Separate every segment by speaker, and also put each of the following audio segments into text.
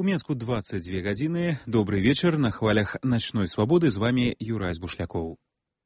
Speaker 1: У Менску 22 гадзіны. Добрый вечер. На хвалях ночной свободы з вами Юрай Бушлякоў.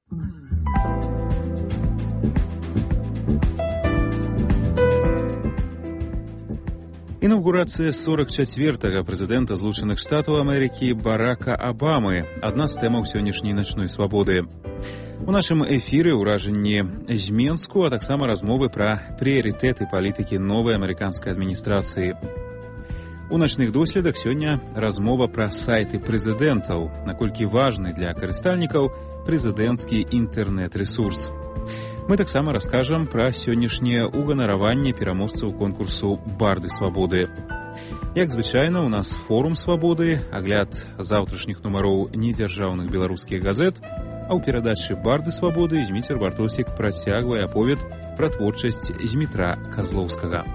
Speaker 1: Інаўгурацыя 44-го прэзідэнта Злучаных Штатаў Амерыкі Барака Абамы – адна з тэмаў сённяшняй начной свабоды. У нашым эфіры ўражанні з Менску, а таксама размовы пра прыярытэты палітыкі новай амерыканскай адміністрацыі. У начных доследах сёння размова пра сайты прэзідэнтаў, наколькі важны для карыстальнікаў прэзідэнцкі інтэрнэт-рэсурс. Мы таксама раскажам пра сённяшняе уганараванне пераможцаў конкурсу «Барды свабоды». Як звычайна, у нас форум свабоды, агляд заўтрашніх нумароў недзяржаўных беларускіх газет, а ў перадачы «Барды свабоды» Зміцер Бартосік працягвае аповед пра творчасць Змітра Казлоўскага.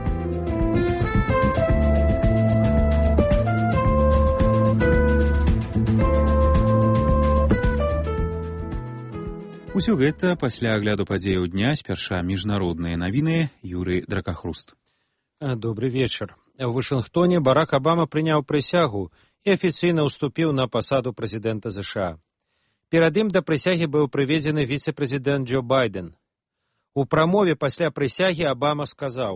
Speaker 1: Усё гэта пасля агляду падзеяў дня, спярша міжнародныя навіны, Юрый Дракахруст.
Speaker 2: Добрый вечер. В Вашингтоне Барак Обама прыняў прысягу і афіцыйна ўступіў на пасаду прэзідэнта США. Перад ім да прысягі быў прыведзены віцэ-прэзідэнт Джо Байден. У прамове пасля прысягі Обама сказаў: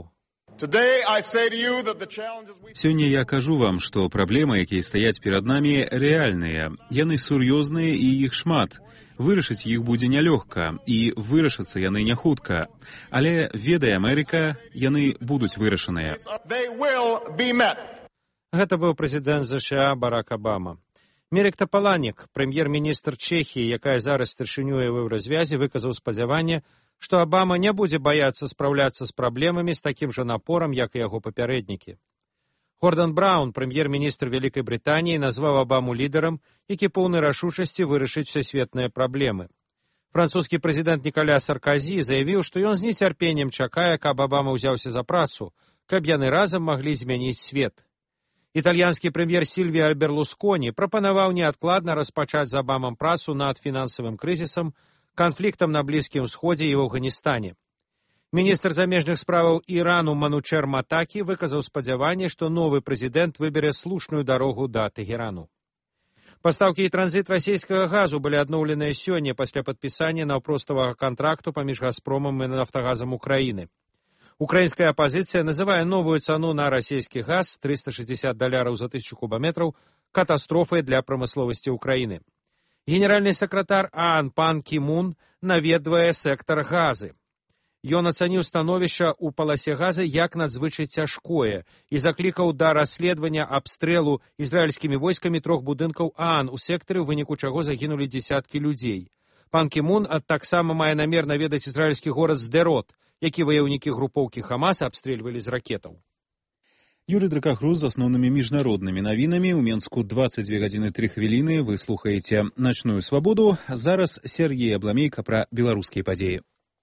Speaker 1: «Сёння я кажу вам, што праблемы, якія стаяць перад намі, рэальныя. Яны сур'ёзныя і іх шмат. Вырашыць іх будзе нялёгка, і вырашацца яны не хутка. Але, ведае Амерыка, яны будуць вырашаныя».
Speaker 2: Гэта быў прэзідэнт США Барак Обама. Мерек Топаланек, прэм'ер-міністр Чэхіі, якая зараз старшынёй у еўразвязе, выказаў спадзяванне, што Обама не будзе баяцца спраўляцца з праблемамі з такім жа напорам, як і яго папярэднікі. Гордан Браун, прэм'ер-міністр Вялікай Брытаніі, назваў Обаму лідарам, які поўны рашучасці вырашыць усесветныя праблемы. Французскі прэзідэнт Ніколя Сарказі заявіў, што ён з нецярпеннем чакае, каб Обама ўзяўся за працу, каб яны разам маглі змяніць свет. Італьянскі прэм'ер Сільвіа Берлусконі прапанаваў неадкладна распачаць з Обамам працу над фінансавым крызісам, канфліктам на Блізкім Усходзе і ў Афганістане. Міністр замежных справаў Ірану Манучер Матакі выказаў спадзяванне, што новы прэзідэнт выбере слушную дарогу да Тэгерану. Пастаўкі і транзіт расійскага газу былі адноўленыя сёння пасля падпісання наўпроставага кантракту паміж Газпромам і Нафтагазам Украіны. Украінская апазіцыя называе новую цану на расійскі газ $360 за 1000 кубаметраў катастрофай для прамысловасці Украіны. Генеральны сакратар ААН Пан Кі Мун наведвае сектар газы. Ён ацаніў становішча ў паласе газа як надзвычай цяжкое і заклікаў да расследавання абстрэлу ізраільскімі войскамі 3 будынкаў ААН у сектары, у выніку чаго загінулі дзесяткі людзей. Пан Кі Мун таксама мае намер наведаць ізраільскі горад Сдэрот, які ваяўнікі групоўкі Хамас абстрэльвалі з ракетаў.
Speaker 1: Юрий Дракахруст з асноўнымі міжнароднымі навінамі. У Менску 22 гадзіны 3 хвіліны. Вы слухаеце «Начную свабоду». Зараз Сергей Абламейка пра беларускія падзеі.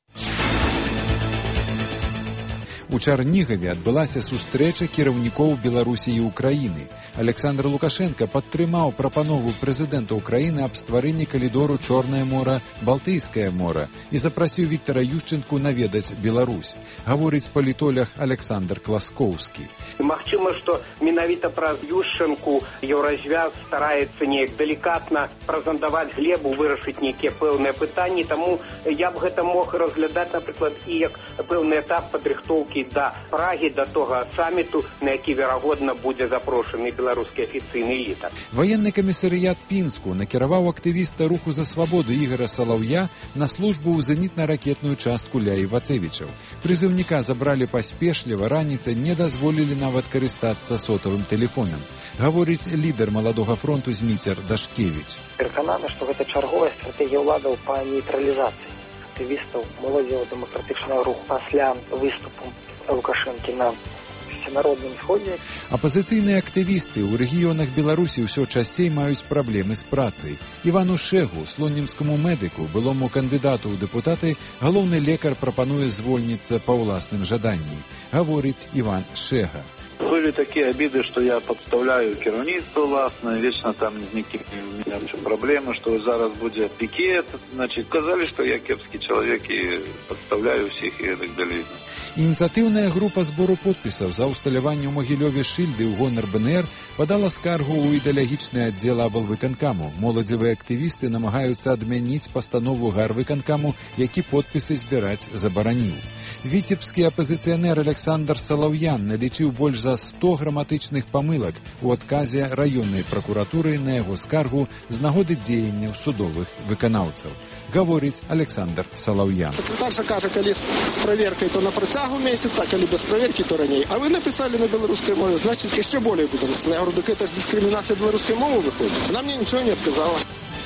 Speaker 3: У Чарнігаве адбылася сустрэча кіраўнікоў Беларусі і Украіны. Александр Лукашенко падтрымаў прапанову прэзідэнта Украіны аб стварэнні калідору Чорнае мора, Балтыйскае мора і запрасіў Віктара Ющэнку наведаць Беларусь. Гаворыць палітолог Александр Класкоўскі.
Speaker 4: Магчыма, што менавіта праз Ющэнку еўразвяз стараецца неяк далікатна прэзентаваць глебу, вырашыць нейкія пэўныя пытанні, таму я б гэта мог разглядаць, напрыклад, і як пэўны этап падрыхтоўкі да Прагі, да того саміту, на які, верагодна, будзе запрошаны беларускі афіцыйны лідар.
Speaker 3: Ваенны камісарыят Пінску накіраваў актывіста руху за свабоду Ігора Салаўя на службу ў зенітна-ракетную частку ля Івацевічаў. Прызыўніка забралі паспешліва, раніцай не дазволілі нават карыстацца сотавым тэлефонам. Гаворыць лідар маладога фронту Зміцер Дашкевіч.
Speaker 5: Перакананы, што гэта чарговая стратэгія ўладаў па нейтралізацыі актывістаў моладзева-дэмакратычнага руху пасля выступу Лукашэнкі на всенародным сходзе.
Speaker 3: Апазіцыйныя актывісты ў рэгіёнах Беларусі ўсё часцей маюць праблемы з працай. Івану Шэгу, слонімскаму медыку, былому кандыдату ў дэпутаты, галоўны лекар прапануе звольніцца па ўласным жаданні. Гаворыць Іван Шэга.
Speaker 6: Были такие обиды, что я подставляю керівництво власне, вечно там некие у меня проблемы, что зараз будет пикет. Значит, сказали, что я кепский человек и подставляю всех и так далее.
Speaker 3: Ініцыятыўная група збору подпісаў за ўсталяванне ў Магілёве шыльды ў гонар БНР падала скаргу ў ідэалагічны аддзел аблвыканкаму. Моладзевыя актывісты намагаюцца адмяніць пастанову гарвыканкаму, які подпісы збіраць забараніў. Віцебскі апазіцыянер Александр Салаўян налічыў больш за 100 граматычных памылак у адказе раённай пракуратуры на яго скаргу з нагоды дзеянняў судовых выканаўцаў. Гаворыць Александр Салаўян.
Speaker 7: Секретарша кажа, калі з праверкай, то на працягу месяца, калі без праверкі, то раней. А вы написали на беларускай мове, значит, яшчэ болей будем. Я говорю, так это ж дискриминация беларускай мовы выходит. Она мне ничего не отказала.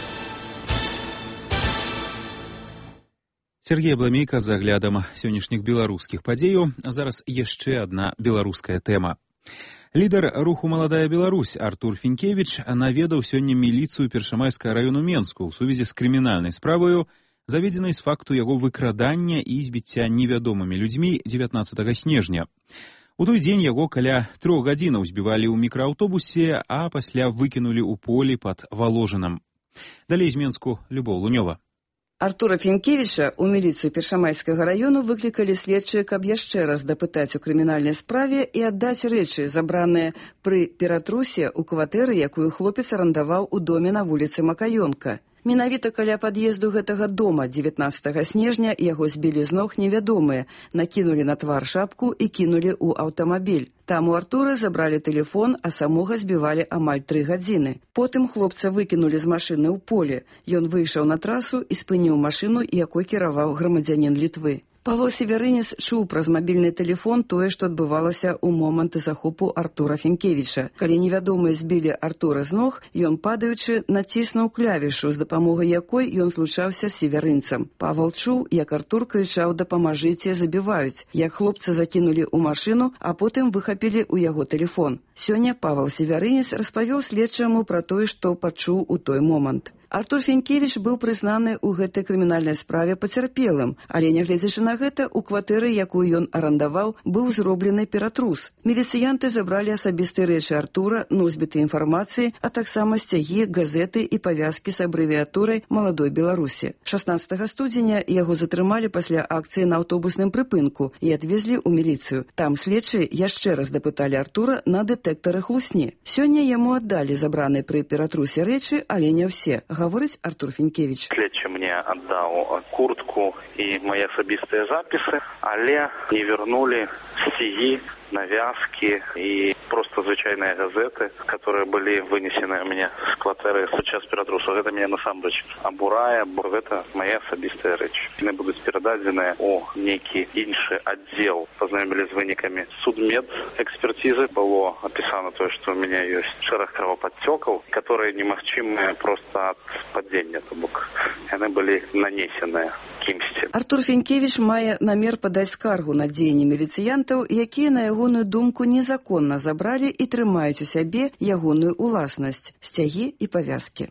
Speaker 1: Сергей Абламейка з аглядам сённяшніх беларускіх падзеяў. А зараз яшчэ адна беларуская тэма. Лідар руху «Маладая Беларусь» Артур Фінкевіч наведаў сёння міліцыю Першамайскага району Менску ў сувязі з крымінальнай справаю, заведзенай з факту яго выкрадання і збіцця невядомымі людзьмі 19 снежня. У той дзень яго каля 3 гадзінаў збівалі ў мікрааўтобусе, а пасля выкінулі ў полі пад Валожынам. Далей з Менску Любоў Лунёва.
Speaker 8: Артура Фінкевіча ў міліцыю Першамайскага району выклікалі следчыя, каб яшчэ раз дапытаць у крымінальнай справе і аддаць рэчы, забраныя пры ператрусе ў кватэры, якую хлопец арандаваў у доме на вуліцы Макаёнка. Менавіта каля пад'езду гэтага дома 19 снежня яго збілі з ног невядомыя, накінулі на твар шапку і кінулі ў аўтамабіль. Там у Артура забралі тэлефон, а самога збівалі амаль 3 гадзіны. Потым хлопца выкінулі з машыны ў поле. Ён выйшаў на трасу і спыніў машыну, якой кіраваў грамадзянін Літвы. Павол Северынец чуў праз мабільны тэлефон тое, што адбывалася ў момант захопу Артура Фінкевіча. Калі невядомыя збілі Артура з ног, ён, падаючы, націснуў клавішу, з дапамогай якой ён злучаўся з Северынцам. Павол чуў, як Артур крычаў «Дапамажыце, забіваюць», як хлопца закінулі ў машыну, а потым выхапілі ў яго тэлефон. Сёння Павел Северынец распавёў следчаму пра тое, што пачуў у той момант. Артур Фінкевіч быў прызнаны ў гэтай крымінальнай справе пацярпелым, але, нягледзячы на гэта, у кватэры, якую ён арандаваў, быў зроблены ператрус. Міліцыянты забралі асабістыя рэчы Артура, носьбіты інфармацыі, а таксама сцягі, газеты і павязкі з абрэвіатурай «Маладой Беларусі». 16 студзеня яго затрымалі пасля акцыі на аўтобусным прыпынку і адвезлі ў міліцыю. Там следчыя яшчэ раз дапыталі Артура на дэтэктары хлусні. Сёння яму аддалі забраныя пры ператрусе рэчы, але не ўсе. Гаворыць Артур Фінкевіч.
Speaker 6: Следчы мне аддаў куртку і мае асабістыя запісы, але не вернули стігі, навязки и просто звычайные газеты, которые были вынесены у меня с кватэры сейчас ператрусу. Это меня насамрэч абурае, бо гэта моя асабістая рэч. Яны будуць перададзеныя у нейкі іншы аддзел. Познаёмілі з вынікамі судмедэкспертизы. Было описано то, что у меня есть шэраг кровоподтеков, которые немагчымыя просто от падзення, то бок яны былі нанесеныя кімсьці.
Speaker 8: Артур Фінкевіч мае намер падаць скаргу на дзеянні міліцыянтаў, якія на ягоную думку незаконна забралі і трымаюць у сябе ягоную уласнасць, сцягі і павязкі.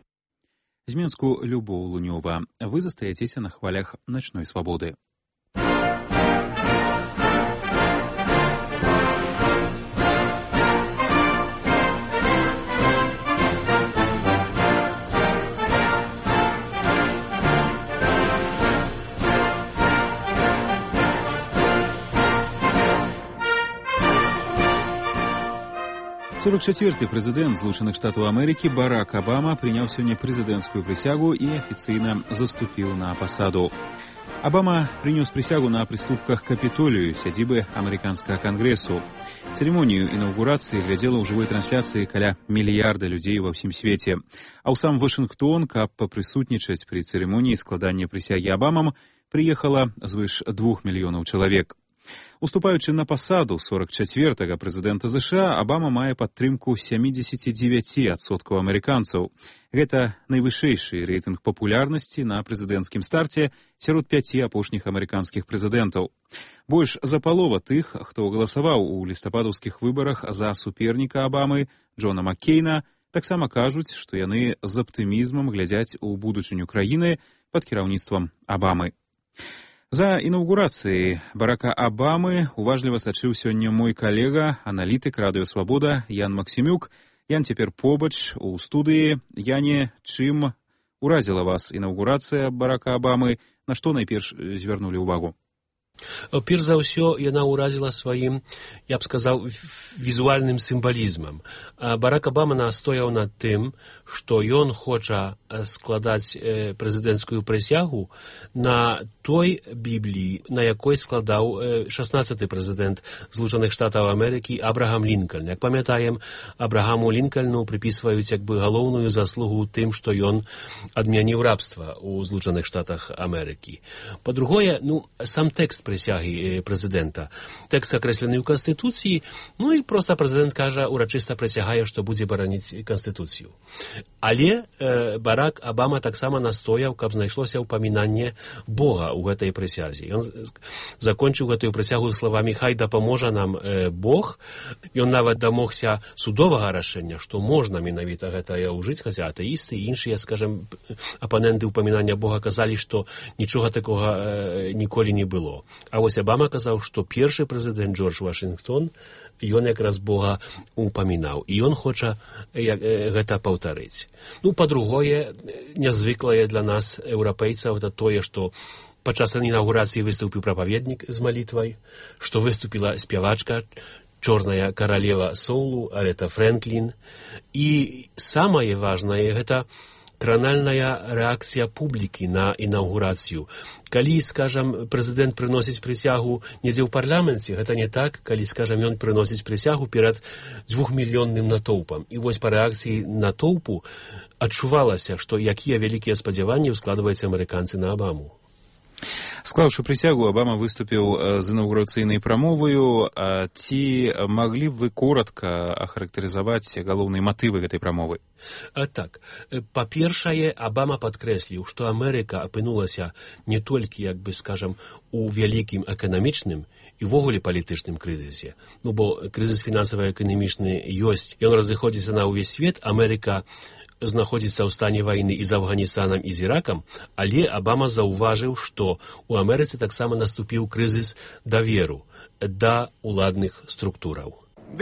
Speaker 1: З Менску Любоў Лунёва. Вы застаецеся на хвалях начной свабоды. Сорок четвертый прэзідэнт Злучаных Штатаў Амерыкі Барак Абама прыняў сёння прэзідэнцкую прысягу і афіцыйна заступіў на пасаду. Абама прынёс прысягу на прыступках Капітолію, сядзібы амерыканскага кангрэсу. Цырымонію інаўгурацыі глядзела ў жывой трансляцыі каля мільярда людзей ва ўсім свеце. А ў сам Вашынгтон, каб папрысутнічаць пры цырымоніі складання прысягі Абамам, прыехала звыш 2 мільёнаў чалавек. Уступаючы на пасаду 44-го прэзідэнта США, Абама мае падтрымку 79% амерыканцаў. Гэта найвышэйшы рэйтынг папулярнасці на прэзідэнцкім старце сярод 5 апошніх амерыканскіх прэзідэнтаў. Больш за палова тых, хто галасаваў у лістападаўскіх выбарах за суперніка Абамы, Джона Маккейна, таксама кажуць, што яны з аптымізмам глядзяць у будучыню краіны пад кіраўніцтвам Абамы. За інаўгурацыяй Барака Абамы уважліва сачыў сёння мой калега, аналітык Радыё Свабода Ян Максімюк. Ян цяпер побач у студыі. Яне, чым уразіла вас інаўгурацыя Барака Абамы? На што найперш звярнулі ўвагу?
Speaker 9: Перш за ўсё, яна ўразіла сваім, я б сказаў, візуальным сімвалізмам. Барак Абама настояў над тым, што ён хоча складаць прэзідэнцкую прысягу на той Бібліі, на якой складаў 16-й прэзідэнт Злучаных Штатаў Амерыкі Абрахам Лінкальн. Як памятаем, Абрахаму Лінкальну прыпісваюць як бы галоўную заслугу тым, што ён адмяніў рабства ў Злучаных Штатах Амерыкі. Па-другое, сам тэкст прысягі прэзідэнта. Тэкст акрэслены ў Канстытуцыі, і проста прэзідэнт кажа, урачыста прысягае, што будзе бараніць Канстытуцыю. Але Барак Абама таксама настояў, каб знайшлося ўпамінанне Бога ў гэтай прысязе. Ён закончыў гэтую прысягу словамі «Хай дапаможа нам Бог». Ён нават дамогся судовага рашэння, што можна менавіта гэтае ўжыць, хаця атэісты і іншыя, скажем, апаненты ўпамінання Бога казалі, што нічога такога ніколі не было. А вось Абама казаў, што першы прэзідэнт Джордж Вашынгтон, ён якраз Бога упамінаў. І ён хоча гэта паўтарыць. Па-другое, нязвыклае для нас, еўрапейцаў, это тое, што падчас інаўгурацыі выступіў прапаведнік з малітвай, што выступіла спявачка, чорная каралева соулу, Арета Фрэнклін. І самае важнае, гэта кранальная рэакцыя публікі на інаўгурацыю. Калі, скажам, прэзідэнт прыносіць прысягу недзе ў парламенце, гэта не так, калі, скажам, ён прыносіць прысягу перад 2-мільённым натоўпам. І вось па рэакцыі натоўпу адчувалася, што якія вялікія спадзяванні ўскладваюць амерыканцы на Абаму.
Speaker 1: Склаўшы прысягу, Абама выступіў з інаўгурацыйнай прамоваю. Ці маглі б вы коратка ахарактарызаваць галоўныя матывы гэтай прамовы?
Speaker 9: Так. Па-першае, Абама падкрэсліў, што Амерыка апынулася не толькі, як бы, скажам, у вялікім эканамічным і ввогуле палітычным крызісе. Бо крызіс фінансава-эканамічны ёсць, ён разыходзіцца на ўвесь свет. Амерыка знаходзіцца ў стане вайны і з Афганістанам, і з Іракам, але Абама заўважыў, што ў Амерыцы таксама наступіў крызіс даверу да ўладных структураў.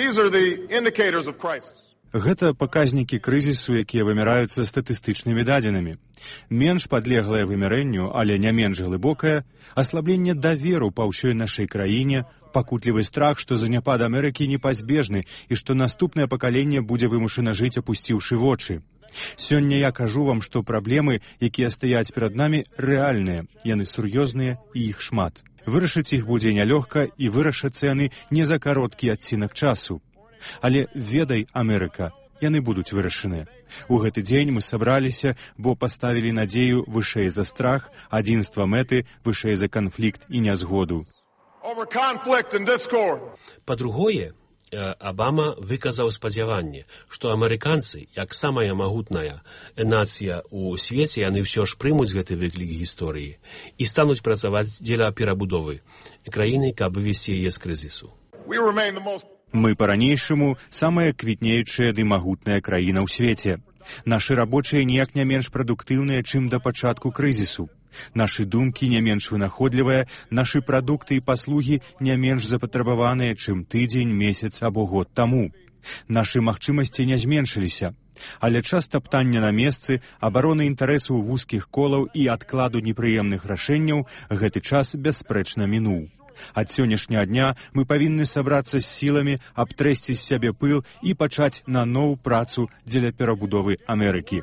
Speaker 10: Гэта паказнікі крызісу, якія вымяраюцца статыстычнымі дадзенымі. Менш падлеглае вымярэнню, але не менш глыбокае, аслабленне даверу па ўсёй нашай краіне, пакутлівы страх, што заняпад Амерыкі непазбежны і што наступнае пакаленне будзе вымушана жыць, апусціўшы вочы. Сёння я кажу вам, што праблемы, якія стаяць перад намі, рэальныя, яны сур'ёзныя і іх шмат. Вырашыць іх будзе нялёгка і вырашацца яны не за кароткі адцінак часу. Але ведай, Амерыка, яны будуць вырашаныя. У гэты дзень мы сабраліся, бо паставілі надзею вышэй за страх, адзінства мэты вышэй за канфлікт і нязгоду.
Speaker 9: Па-другое, Абама выказаў спадзяванне, што амерыканцы, як самая магутная нацыя ў свеце, яны ўсё ж прымуць гэты выклік гісторыі і стануць працаваць дзеля перабудовы краіны, каб вывесці яе з крызісу.
Speaker 10: Мы па-ранейшаму самая квітнеючая ды магутная краіна ў свеце. Нашы рабочыя ніяк не менш прадуктыўныя, чым да пачатку крызісу. Нашы думкі не менш вынаходлівыя, нашы прадукты і паслугі не менш запатрабаваныя, чым тыдзень, месяц або год таму. Нашы магчымасці не зменшыліся. Але час таптання на месцы, абароны інтарэсаў вузкіх колаў і адкладу непрыемных рашэнняў гэты час бясспрэчна мінуў. Ад сённяшняга дня мы павінны сабрацца з сіламі, абтрэсці з сябе пыл і пачаць наноў працу дзеля перабудовы Амерыкі.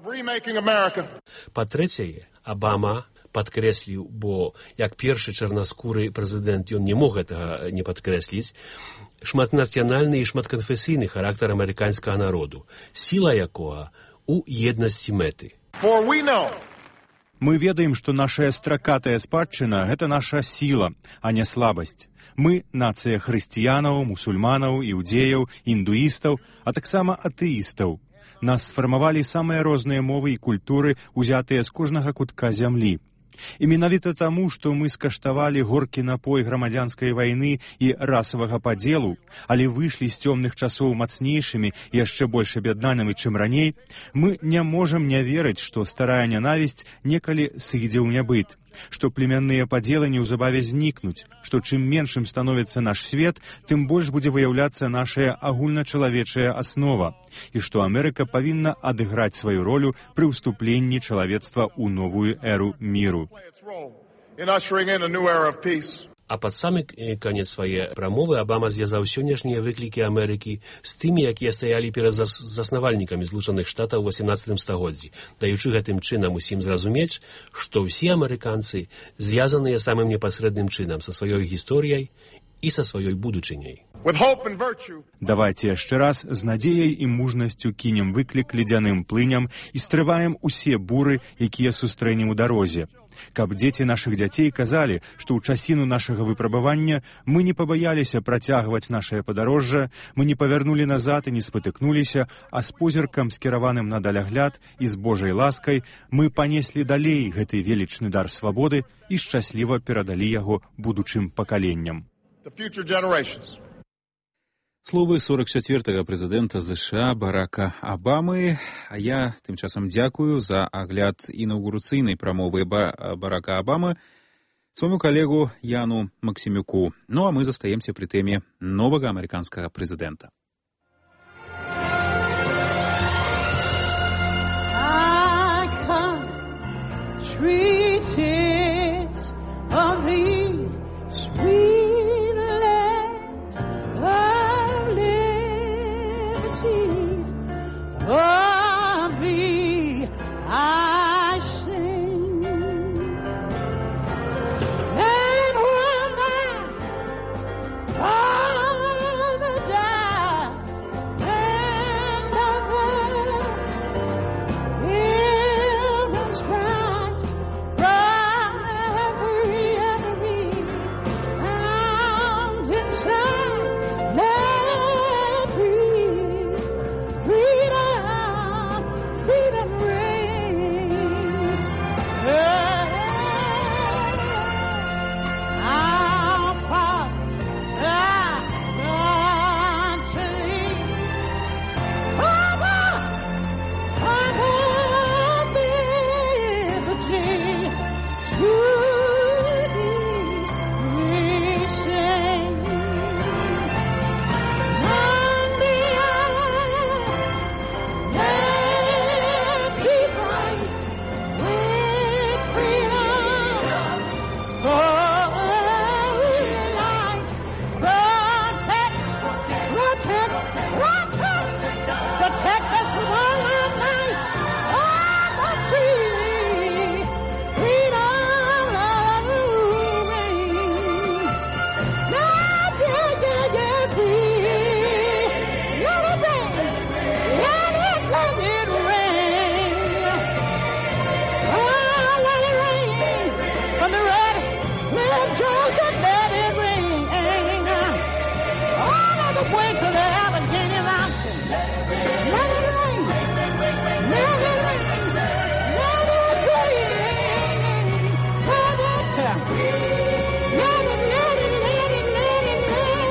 Speaker 9: Па-трэцяе, Абама падкрэсліў, бо як першы чарнаскуры прэзідэнт ён не мог гэтага не падкрэсліць, шматнацыянальны і шматканфесійны характар амерыканскага народу, сіла якога ў еднасці мэты.
Speaker 10: Мы ведаем, што нашая стракатая спадчына – гэта наша сіла, а не слабасць. Мы – нацыя хрысціянаў, мусульманаў, іўдзеяў, індуістаў, а таксама атэістаў. Нас сфармавалі самыя розныя мовы і культуры, узятыя з кожнага кутка зямлі. І менавіта таму, што мы скаштавалі горкі напой грамадзянскай вайны і расавага падзелу, але выйшлі з цёмных часоў мацнейшымі і яшчэ больш аб'яднанымі, чым раней, мы не можам не верыць, што старая нянавісць некалі сыдзе ў нябыт, што племянныя падзелы неўзабаве знікнуць, што чым меншым становіцца наш свет, тым больш будзе выяўляцца нашая агульначалавечая аснова, і што Амерыка павінна адыграць сваю ролю пры ўступленні чалавецтва ў новую эру міру.
Speaker 9: А пад самы канец свае прамовы Абама звязаў сённяшнія выклікі Амерыкі з тымі, якія стаялі перад заснавальнікамі Злучаных Штатаў у 18 стагоддзі, даючы гэтым чынам усім зразумець, што ўсе амерыканцы звязаныя самым непасрэдным чынам са сваёй гісторыяй і са сваёй будучыняй.
Speaker 10: Давайте яшчэ раз з надзеяй і мужнасцю кінем выклік ледзяным плыням і стрываем усе буры, якія сустрэнем у дарозе. Каб дзеці нашых дзяцей казалі, што ў часіну нашага выпрабавання мы не пабаяліся працягваць нашае падарожжа, мы не павярнулі назад і не спатыкнуліся, а з позіркам, скіраваным на далягляд і з Божай ласкай, мы панеслі далей гэты велічны дар свабоды і шчасліва перадалі яго будучым пакаленням.
Speaker 1: Словы 44-го прэзідэнта США Барака Абамы. А я тым часам дзякую за агляд інаўгурацыйнай прамовы Барака Абамы свайму калегу Яну Максімюку. Ну а мы застаемся пры тэме новага амерыканскага прэзідэнта.
Speaker 11: Of thee I sing, and when my father died, and the children's cry from every mountainside, let freedom reign. Our Father, unto thee, Father, liberty, to thee we sing. And the protect us with all our might. Oh, the freedom reign. Free. Let it rain. Let it rain. Oh, let it rain. From the red Georgia, let it rain. All of the way to the Allegheny Mountains. Let it rain. Let it rain. Let it rain. Let it rain. Let it tell. Let it, let it, let it, let it,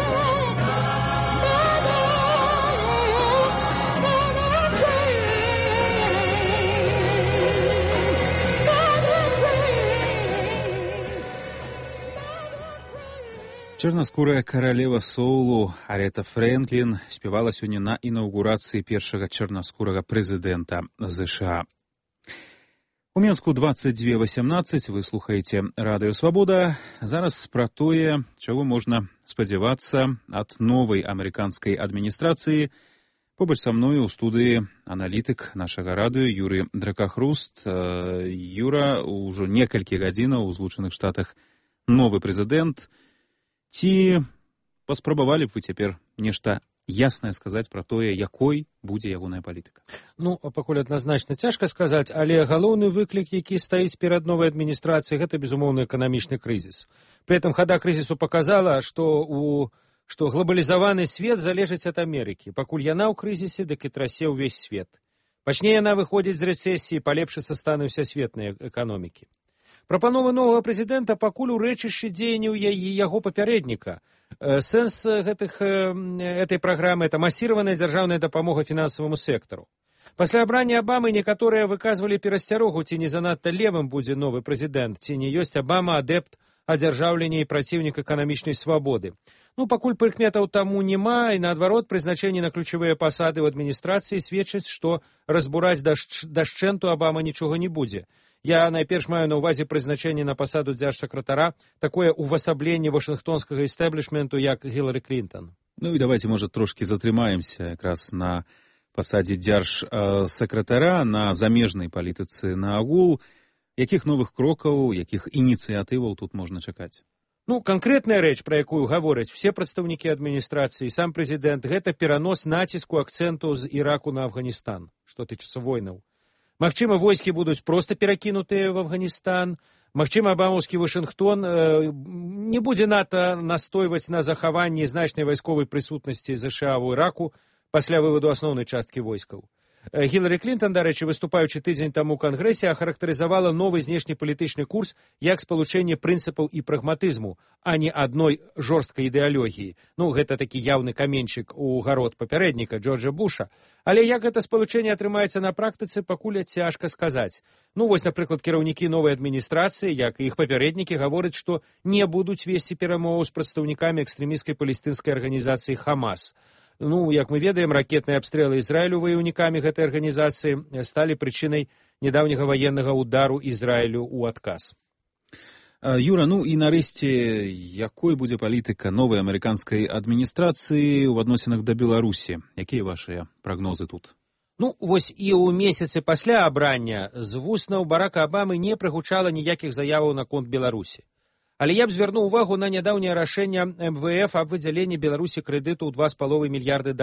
Speaker 1: Чорнаскурая каралева соулу Арета Фрэнклін спявала сёння на інаўгурацыі першага чорнаскурага прэзідэнта США. У Менску 22:18 вы слухаеце Радыё Свабода. Зараз пра тое, чаго можна спадзявацца ад новай амерыканскай адміністрацыі. Побач са мною ў студыі аналітык нашага радыё Юрый Дракахруст. Юра, ўжо некалькі гадзінаў у Злучаных Штатах новы прэзідэнт. Ці паспрабавалі б вы цяпер нешта яснае сказаць пра тое, якой будзе ягоная палітыка?
Speaker 2: Ну, пакуль адназначна цяжка сказаць, але галоўны выклік, які стаіць перад новай адміністрацыяй, гэта, безумоўна, эканамічны крызіс. Пры этом хада крызісу паказала, што глобалізаваны свет залежыць ад Амерыкі. Пакуль яна ў крызісе, дык і трасе ўвесь свет. Пачне яна выходзіць з рэцэсіі, палепшыцца станы ўсясветнай эканомікі. Прапановы новага прэзідэнта пакуль у рэчышчы дзеянняў яго папярэдніка. Сэнс этой праграмы – это массированная дзяржаўная дапамога фінансаваму сектару. Пасля абрання Абамы некаторыя выказвалі перасцярогу, ці не занадта левым будзе новы прэзідэнт, ці не ёсць Абама адэпт адзяржаўлення і праціўнік эканамічнай свабоды. Пакуль прыкметаў таму няма, і наадварот, прызначэнні на ключавыя пасады ў адміністрацыі сведчаць, што разбураць дашчэнту Абама нічога не будзе. Я найперш маю на ўвазе прызначэнне на пасаду дзяржсакратара, такое увасабленне вашынгтонскага эстэблішменту, як Гілары Клінтон.
Speaker 1: І давайте, можа, трошкі затрымаемся якраз на пасадзе дзяржсакратара, на замежнай палітыцы наогул. Якіх новых крокаў, якіх ініцыятываў тут можна чакаць?
Speaker 2: Канкрэтная рэч, пра якую гавораць все прадстаўнікі адміністрацыі, сам прэзідэнт, гэта перанос націску акцэнту з Іраку на Афганістан, што тычыцца войнаў. Магчыма, войскі будуць проста перакінутыя в Афганістан, магчыма, абамаўскі Вашынгтон не будзе надта настойваць на захаванні значнай вайсковай прысутнасці ЗША ў Іраку пасля вываду асноўнай часткі войскаў. Гілары Клінтон, дарэчы, выступаючы тыдзень таму ў Кангрэсе, ахарактарызавала новы знешнепалітычны курс як спалучэнне прынцыпаў і прагматызму, а не адной жорсткай ідэалогіі. Гэта такі яўны каменьчык у гарод папярэдніка Джорджа Буша. Але як гэта спалучэнне атрымаецца на практыцы, пакуль цяжка сказаць. Вось, напрыклад, кіраўнікі новай адміністрацыі, як і іх папярэднікі, гавораць, што не будуць весці перамоваў з прадстаўнікамі экстрэмісцкай палестынскай арганізацыі «Хамас». Як мы ведаем, ракетныя абстрэлы Ізраілю ваяўнікамі гэтай арганізацыі сталі прычынай нядаўняга ваеннага ўдару Ізраілю ў адказ.
Speaker 1: Юра, і нарэшце, якой будзе палітыка новай амерыканскай адміністрацыі ў адносінах да Беларусі? Якія вашыя прагнозы тут?
Speaker 2: Вось і ў месяцы пасля абрання з вуснаў Барака Абамы не прагучала ніякіх заяваў наконт Беларусі. Але я б звярнуў увагу на нядаўняе рашэнне МВФ аб выдзяленні Беларусі крэдыту ў $2,5 мільярды.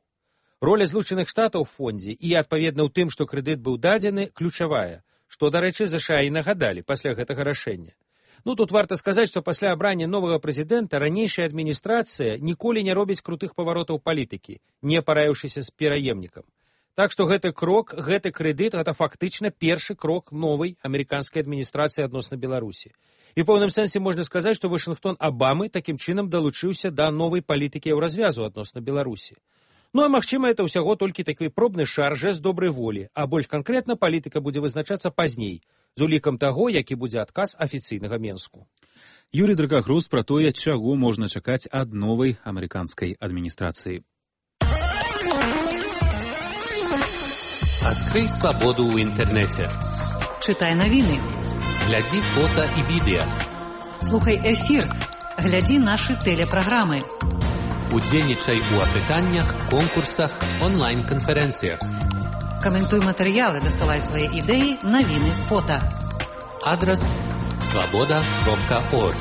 Speaker 2: Роля Злучаных Штатаў у фондзе і, адпаведна ў тым, што крэдыт быў дадзены, ключавая, што, дарэчы, ЗША і нагадалі пасля гэтага рашэння. Тут варта сказаць, што пасля абрання новага прэзідэнта ранейшая адміністрацыя ніколі не робіць крутых паваротаў палітыкі, не параіўшыся з пераемнікам. Так што гэты крок, гэты крэдыт, гэта фактычна першы крок новай амерыканскай адміністрацыі адносна Беларусі. І ў пэўным сэнсе можна сказаць, што Вашынгтон Абамы такім чынам далучыўся да новай палітыкі еўразвязу адносна Беларусі. А магчыма, это ўсяго толькі такі пробны шар, жэст добрай волі, а больш канкрэтна палітыка будзе вызначацца пазней, з улікам таго, які будзе адказ афіцыйнага Менску.
Speaker 1: Юрий Дракахрус пра тое, чаго можна чакаць ад новай амерыканскай адміністрацыі.
Speaker 12: Открой свободу в интернете.
Speaker 13: Читай новины.
Speaker 12: Гляди фото и видео.
Speaker 13: Слухай эфир. Гляди наши телепрограммы.
Speaker 12: Удзельнічай у апытаннях, конкурсах, онлайн-конференциях.
Speaker 13: Комментуй материалы, досылай свои идеи, новины, фото.
Speaker 12: Адрес svoboda.org.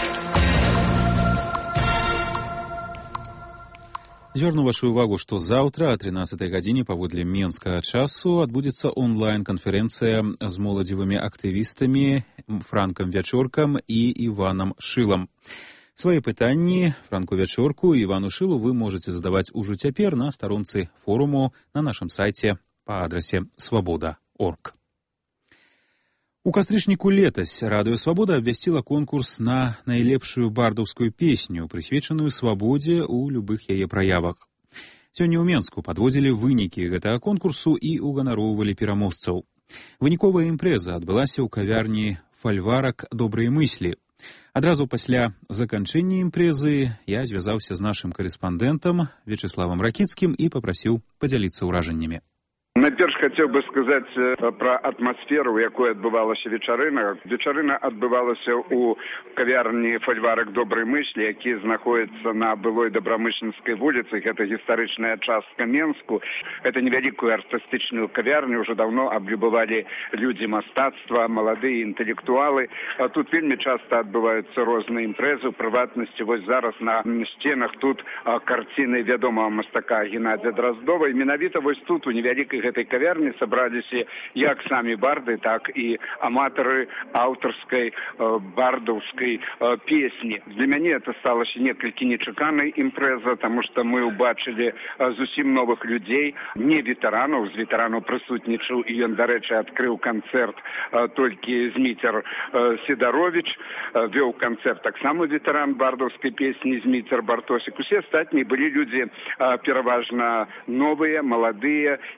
Speaker 1: Звярну вашу увагу, што заўтра о 13 гадзіне паводле менскага часу адбудзецца онлайн-канферэнцыя з моладзевымі актывістамі Франкам Вячоркам і Іванам Шылам. Свае пытанні Франку Вячорку і Івану Шылу вы можаце задаваць ужо цяпер на старонцы форуму на нашым сайце па адрасе svoboda.org. У кастрычніку летась Радыё Свабода абвясціла конкурс на найлепшую бардаўскую песню, прысвечаную свабодзе ў любых яе праявах. Сёння ў Менску падводзілі вынікі гэтага конкурсу і уганароўвалі пераможцаў. Выніковая імпрэза адбылася ў кавярні «Фальварак добрай мыслі». Адразу пасля заканчэння імпрэзы я звязаўся з нашым карэспандэнтам Вячеславам Ракіцкім і папрасіў падзяліцца ўражаннямі.
Speaker 14: Найперш хацеў бы сказаць пра атмасферу, у якой адбывалася вечарына. Вечарына адбывалася ў кавярні «Фальварак добрай мыслі», які знаходіцца на былой Добрамышленскай вуліцы. Гэта гістарычная частка Менску. Гэта невялікую артыстычную кавярню ўжо даўно аблюбавалі людзі мастацтва, маладыя інтэлектуалы. А тут вельмі часта адбываюцца розныя імпрэзы. У прыватнасці, вось зараз на сценах тут карціны вядомага мастака Геннадзя Драздова. І менавіта вось тут, у невялікай гэтай кавярні сабраліся як самі барды, так і аматары аўтарскай бардаўскай песні. Для мяне это сталася некалькі нечаканай імпрэза, таму што мы ўбачылі зусім новых людзей, не ветэранаў, з ветэранаў прысутнічаў, і ён, дарэчы, адкрыў канцэрт толькі Зміцер Сідаровіч, вёў канцэрт таксама ветэран бардаўскай песні Зміцер Бартосік. Усе астатнія былі людзі пераважна новыя, маладыя і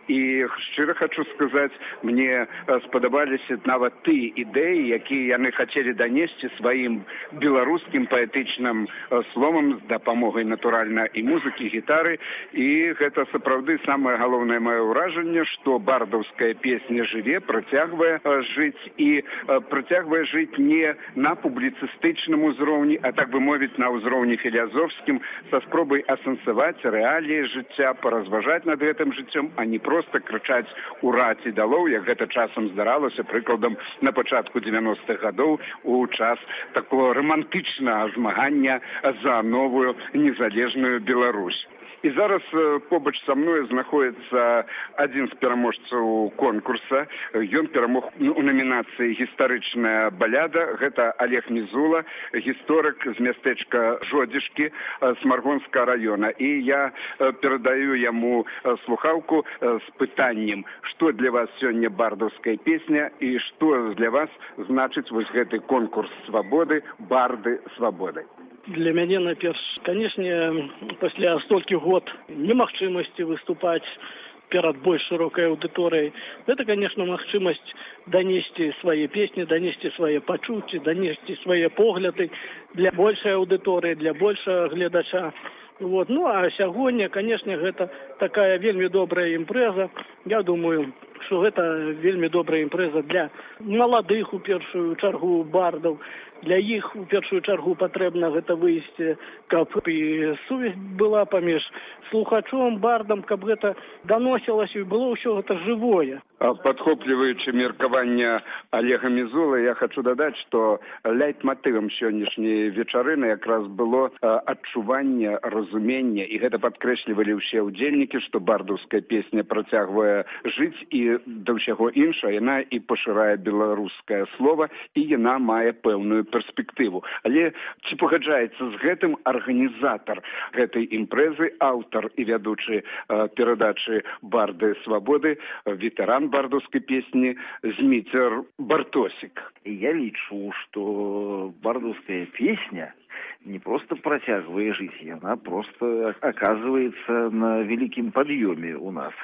Speaker 14: шчыра хочу сказаць, мне спадабаліся нават ты ідэі, якія яны хацелі данесці сваім беларускім паэтычным словам з дапамогай натуральна і музыкі, гітары. І гэта сапраўды самае галоўнае маё ўражанне, што бардаўская песня жыве, працягвае жыць і працягвае жыць не на публіцыстычным узроўні, а так бы мовіць на ўзроўні філазофскім, са спробай асэнсаваць рэаліі жыцця, паразважаць над гэтым жыццём, а не проста крычаць «Ура!» ці «Далоў», як гэта часам здаралася, прыкладам, на пачатку 90-х гадоў у час такого романтычнага змагання за новую незалежную Беларусь. І зараз побач са мной знаходіцца адзін з пераможцаў конкурса. Ён перамог у намінацыі «Гістарычная баляда». Гэта Олег Мізула, гісторык з мястэчка Жодзішкі Смаргонскага раёна. І я перадаю яму слухаўку з пытаннем, што для вас сёння бардаўская песня і што для вас значыць вось гэты конкурс свабоды, барды свабоды.
Speaker 15: Для мяне, найперш, канешне, пасля столькі год немагчымасці выступаць перад больш шырокай аўдыторыяй, гэта, канешне, магчымасць данесці свае песні, данесці свае пачуцці, данесці свае погляды для большай аўдыторыі, для большага гледача. Вот. Ну, а сягоння, канешне, гэта такая вельмі добрая імпрэза. Я думаю, што гэта вельмі добрая імпрэза для маладых, у першую чаргу, бардаў. Для іх у першую чаргу патрэбна гэта выйсці, каб і сувязь была паміж слухачом, бардам, каб гэта даносілася і было ўсё гэта жывое.
Speaker 14: Падхопліваючы меркаванне Олега Мізулы, я хочу дадаць, што лейтматывам сённяшняй вечарыны якраз было адчуванне, разуменне, і гэта падкрэслівалі ўсе ўдзельнікі, што бардаўская песня працягвае жыць, і да ўсяго іншага яна і пашырае беларускае слова, і яна мае пэўную перспектыву. Але ці пагаджаецца з гэтым арганізатар гэтай імпрэзы, аўтар і вядучы перадачы «Барды свабоды», ветэран бардаўскай песні Зміцер Бартосік.
Speaker 16: Я лічу, што бардаўская песня не просто працягвае жыць, яна просто оказывается на великім пад'ёме у нас.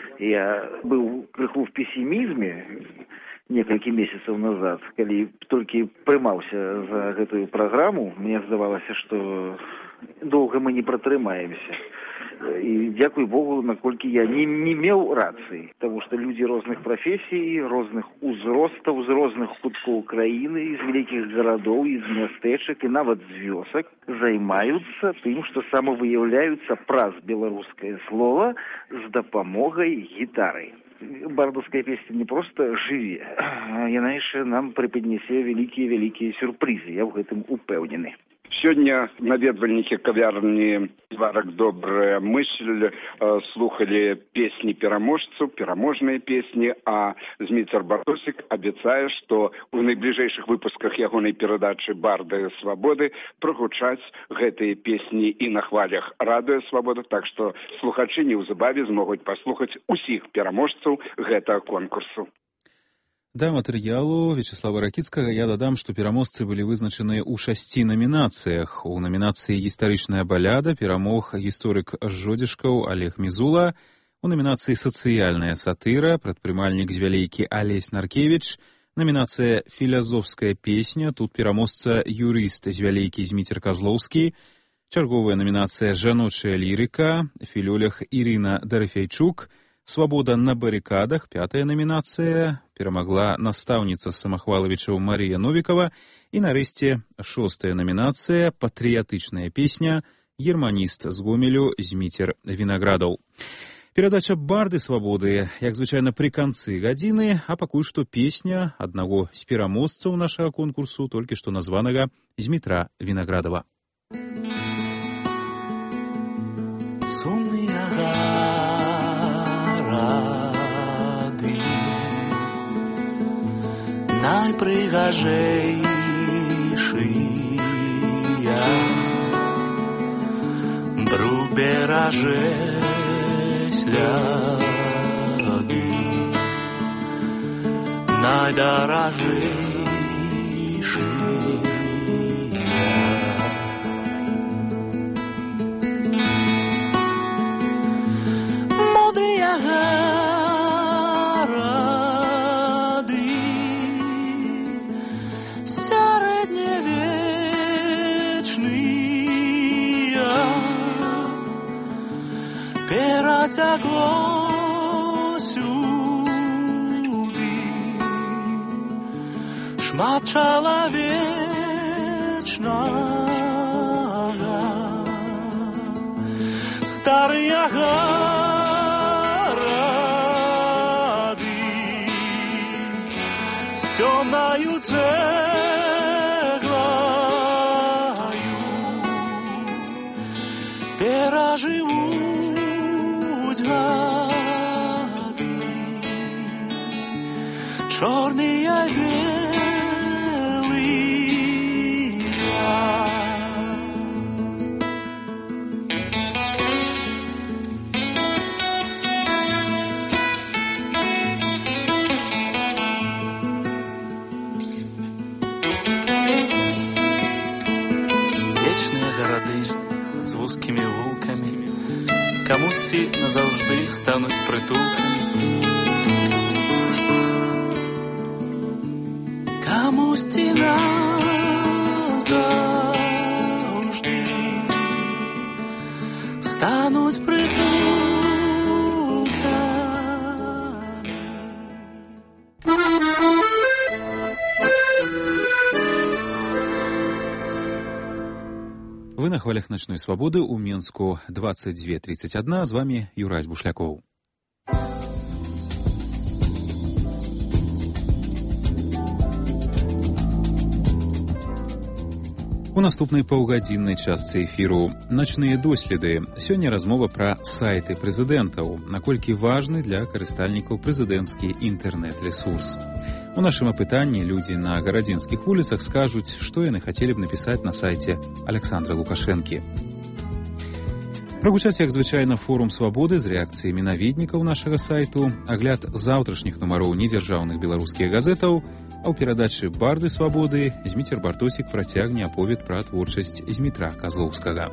Speaker 16: Я быў крыху в пессімізме некалькі месяцаў назад, калі толькі прымаўся за гэтую праграму, мне здавалася, што доўга мы не пратрымаемся. І дзякуй Богу, наколькі я не меў рацыі, таму што людзі розных прафесій, розных узростаў, з розных куткоў краіны, з вялікіх гарадоў, з мястэчак і нават з вёсак займаюцца тым, што самавыяўляюцца праз беларускае слова з дапамогай гітары. Бардаўская песня не проста жыве, яна яшчэ нам препаднясе вялікія сюрпрызы, я ў гэтым упэўнены.
Speaker 14: Сёння наведвальнікі кавярні «Сварак добрая мысль» слухалі песні пераможцаў, пераможныя песні, а Зміцер Бартосік абяцае, што ў найбліжэйшых выпусках ягонай перадачы «Барды свабоды» прагучаць гэтыя песні і на хвалях радыё «Свабода», так што слухачы неўзабаве змогуць паслухаць усіх пераможцаў гэтага конкурсу.
Speaker 1: Да матэрыялу Вячеслава Ракіцкага я дадам, што пераможцы былі вызначаны ў 6 намінацыях. У намінацыі «Гістарычная баляда» перамог гісторык Жодзішкаў Олег Мізула, у намінацыі «Сацыяльная сатыра» прадпрымальнік з Вялейкі Алесь Наркевіч, намінацыя «Філазофская песня», тут пераможца юрыст з Вялейкі Зміцер Казлоўскі, чарговая намінацыя «Жаночая лірыка», філёлях Ірына Дарафейчук, «Свабода на барыкадах», 5-я намінацыя, перамагла настаўніца Самахвалавічаў Марія Новікова, і нарэшце 6-я намінацыя «Патрыятычная песня», германіст з Гомелю Зміцер Вінаградаў. Перадача «Барды свабоды», як звычайна, пры канцы гадзіны, а пакуль што песня аднаго з пераможцаў нашага конкурсу, толькі што названага Змітра Вінаградава.
Speaker 17: Сумныя рады найпрыгажэйшыя друберажэ сляды найдаражэйшыя мудрыя потягло сюди, шмат чоловічного, старые города с темною цеглою переживут годы, черные белые. З вузькими вулками, комусь ці назавжди стануть притулками, комусь ці назавжди стануть притулками.
Speaker 1: Вы на хвалях «Ночной свободы» у Менску 22:31. С вами Юрась Бушляков. У наступнай паўгадзіннай частцы эфіру «Начныя доследы». Сёння размова пра сайты прэзідэнтаў, наколькі важны для карыстальнікаў прэзідэнцкі інтэрнэт-рэсурс. У нашым апытанні людзі на гарадзінскіх вуліцах скажуць, што яны хацелі б напісаць на сайце Александра Лукашэнкі. Прагучаць, як звычайна, форум свабоды з рэакцыямі наведнікаў нашага сайту, агляд заўтрашніх нумароў недзяржаўных беларускіх газетаў, а ў перадачы «Барды свабоды» Зміцер Бартосік працягне аповед пра творчасць Змітра Казлоўскага.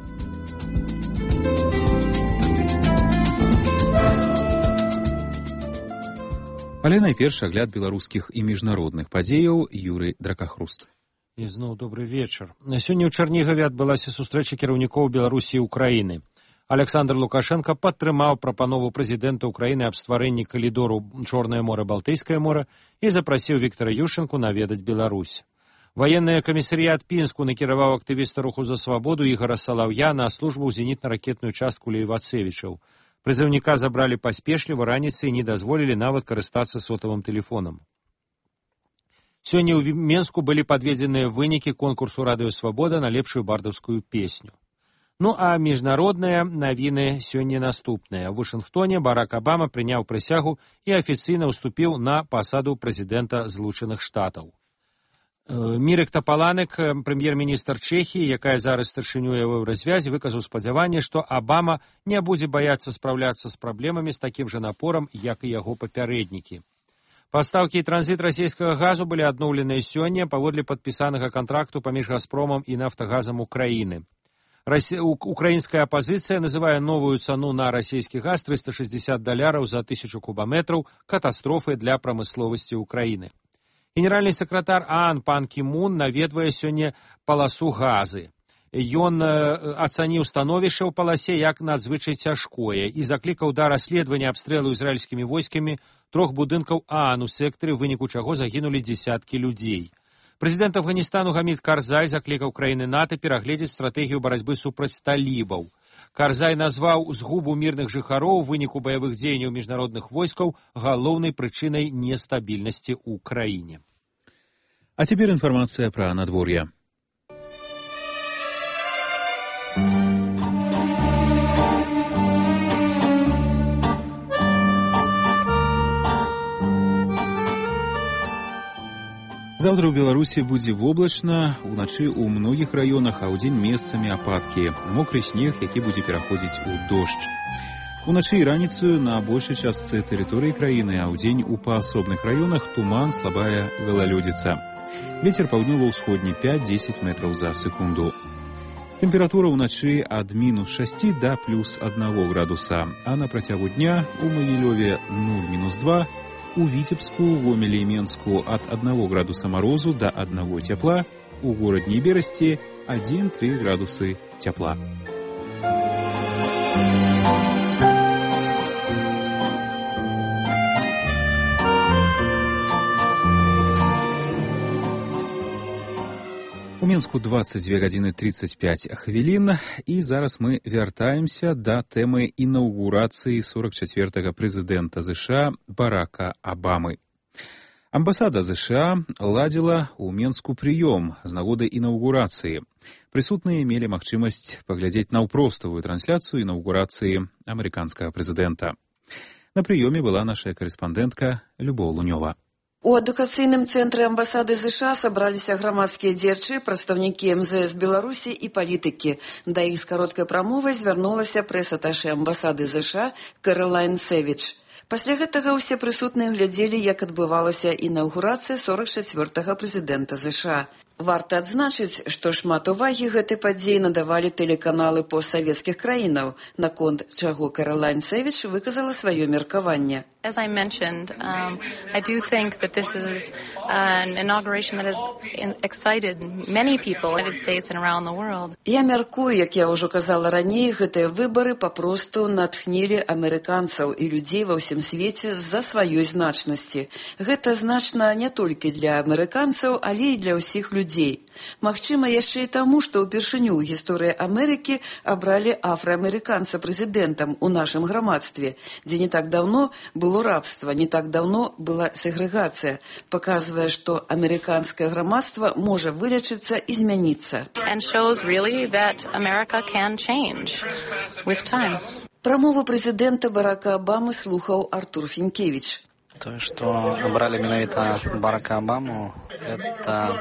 Speaker 1: Але найперш агляд беларускіх і міжнародных падзеяў. Юрый Дракахруст.
Speaker 2: І зноў добры вечар. Сёння ў Чарнігаве адбылася сустрэча кіраўнікоў Беларусі і Украіны. Александр Лукашенко падтрымаў прапанову прэзідэнта Украіны аб стварэнні калідору Чорнае мора, Балтыйскае мора і запрасіў Віктара Ющэнку наведаць Беларусь. Ваенны камісарыят Пінску накіраваў актывіста руху за свабоду Ігара Салаўя на службу ў зенітна-ракетную частку Лейвацевічаў. Прызыўніка забралі паспешліва раніцай і не дазволілі нават карыстацца сотавым тэлефонам. Сёння ў Менску былі падведзеныя вынікі конкурсу «Радыё Свабода» на лепшую бардаўскую песню. Ну а міжнародныя навіны сёння наступныя. У Вашынгтоне Барак Абама прыняў прысягу і афіцыйна ўступіў на пасаду прэзідэнта Злучаных Штатаў. Мірек Тапаланек, прэм'ер-міністр Чэхіі, якая зараз старшынюе ў еўразвязі, выказаў спадзяванне, што Абама не будзе баяцца спраўляцца з праблемамі з такім жа напорам, як і яго папярэднікі. Пастаўкі і транзіт расійскага газу былі адноўленыя сёння паводле падпісанага кантракту паміж «Газпромам» і «Нафтагазам» Украіны. Украінская апазіцыя называе новую цану на расійскі газ $360 за 1000 кубаметраў катастрофай для прамысловасці Украіны. Генеральны сакратар ААН пан Кі Мун наведвае сёння паласу газы. Ён ацаніў становішча ў паласе як надзвычай цяжкое і заклікаў да расследавання абстрэлу ізраільскімі войскамі 3 будынкаў ААН у сектары, у выніку чаго загінулі дзесяткі людзей. Прэзідэнт Афганістану Гамід Карзай заклікаў краіны НАТО перагледзець стратэгію барацьбы супраць талібаў. Карзай назваў згубу мірных жыхароў у выніку баявых дзеянняў міжнародных войскаў галоўнай прычынай нестабільнасці ў краіне.
Speaker 1: А цяпер інфармацыя пра надвор'е. Заўтра ў Беларусі будзе воблачна, уначы ў многіх раёнах, а ўдзень месцамі ападкі, мокры снег, які будзе пераходзіць у дождж. Уначы і раніцаю на большай частцы тэрыторыі краіны, а ўдзень у паасобных раёнах туман, слабая галалёдзіца. Вецер паўднёва-ўсходні 5-10 метраў за секунду. Тэмпература ўначы ад -6 да +1 градуса, а на працягу дня у Магілёве 0-2, у Віцебску, Гомелі і Менску ад 1 градуса марозу да 1 цяпла, у горадні і Берасці 1-3 градусы цяпла. Мінску 22 гадзіны 35 хвілін, і зараз мы вяртаемся да тэмы інаўгурацыі 44-га прэзідэнта США Барака Абамы. Амбасада США ладзіла ў Мінску прыём з нагоды інаўгурацыі. Прысутныя мелі магчымасць паглядзець наўпроставую трансляцыю інаўгурацыі амерыканскага прэзідэнта. На прыёме была наша карэспандэнтка Любоў Лунёва.
Speaker 8: У адукацыйным цэнтры амбасады США сабраліся грамадскія дзеячы, прадстаўнікі МЗС Беларусі і палітыкі. Да іх з кароткай прамовай звярнулася прэс-аташэ амбасады США Кэролайн Сэвідж. Пасля гэтага ўсе прысутныя глядзелі, як адбывалася інаўгурацыя 44-га прэзідэнта США. Варта адзначыць, што шмат увагі гэтай падзеі надавалі тэлеканалы постсавецкіх краінаў, наконт чаго Кэролайн Сэвідж выказала сваё меркаванне.
Speaker 18: As I mentioned, I do think that this is an inauguration that has excited many people in the United States and around the world.
Speaker 8: Я мяркую, як я ўжо казала раней, гэтыя выбары папросту натхнілі амерыканцаў і людзей ва ўсім свеце з-за сваёй значнасці. Гэта значна не толькі для амерыканцаў, але і для ўсіх людзей. Магчыма, яшчэ і таму, што ўпершыню ў гісторыі Амерыкі абралі афраамерыканца прэзідэнтам у нашым грамадстве, дзе не так даўно было рабства, не так даўно была сегрэгацыя, паказвае, што амерыканскае грамадства можа вылечыцца і змяніцца.
Speaker 18: And shows really that America can change with time.
Speaker 8: Прамову прэзідэнта Барака Абамы слухаў Артур Фінкевіч.
Speaker 19: То, что набрали менавіта Барака Обаму, это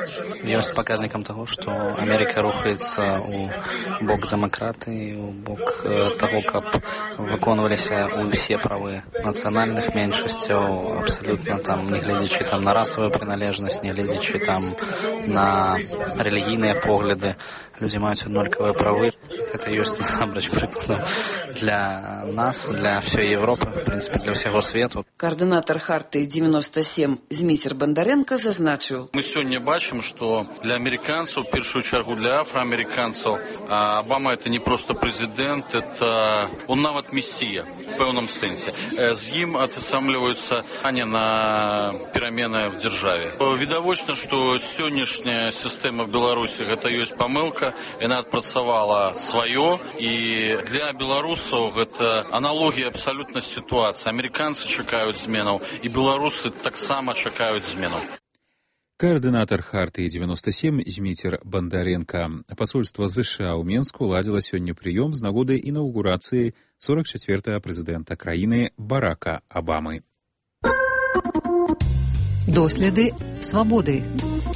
Speaker 19: есть показником того, что Америка рухается у бок демократии, у бок того, как выконывались все правы национальных меньшинств, абсолютно там, не глядячи там на расовую принадлежность, не глядячи там на религийные погляды, люди имеют одинаковые правы. Это есть насамрэч прыкладом для нас, для всей Европы, в принципе, для всего света.
Speaker 8: Координатор Харты 97 Зміцер Бандаренко зазначыў.
Speaker 20: Мы сегодня бачим, что для американцев, в первую очередь для афроамериканцев, Обама это не просто президент, это он нават мессия в певном сенсе. С ним отосамливаются они на перемены в державе. Видовочно, что сегодняшняя система в Беларуси это есть помылка, и она отпрацавала свое, и для белорусов это аналогия абсолютно ситуации. Американцы чекают зменаў, и белорусы так само чекают зменаў.
Speaker 1: Координатор Харты 97 Зміцер Бандаренко. Посольство США ў Мінску ладзіла сёння прыём з нагоды інаўгурацыі 44-го прэзідэнта краіны Барака Абамы.
Speaker 13: Доследы свабоды.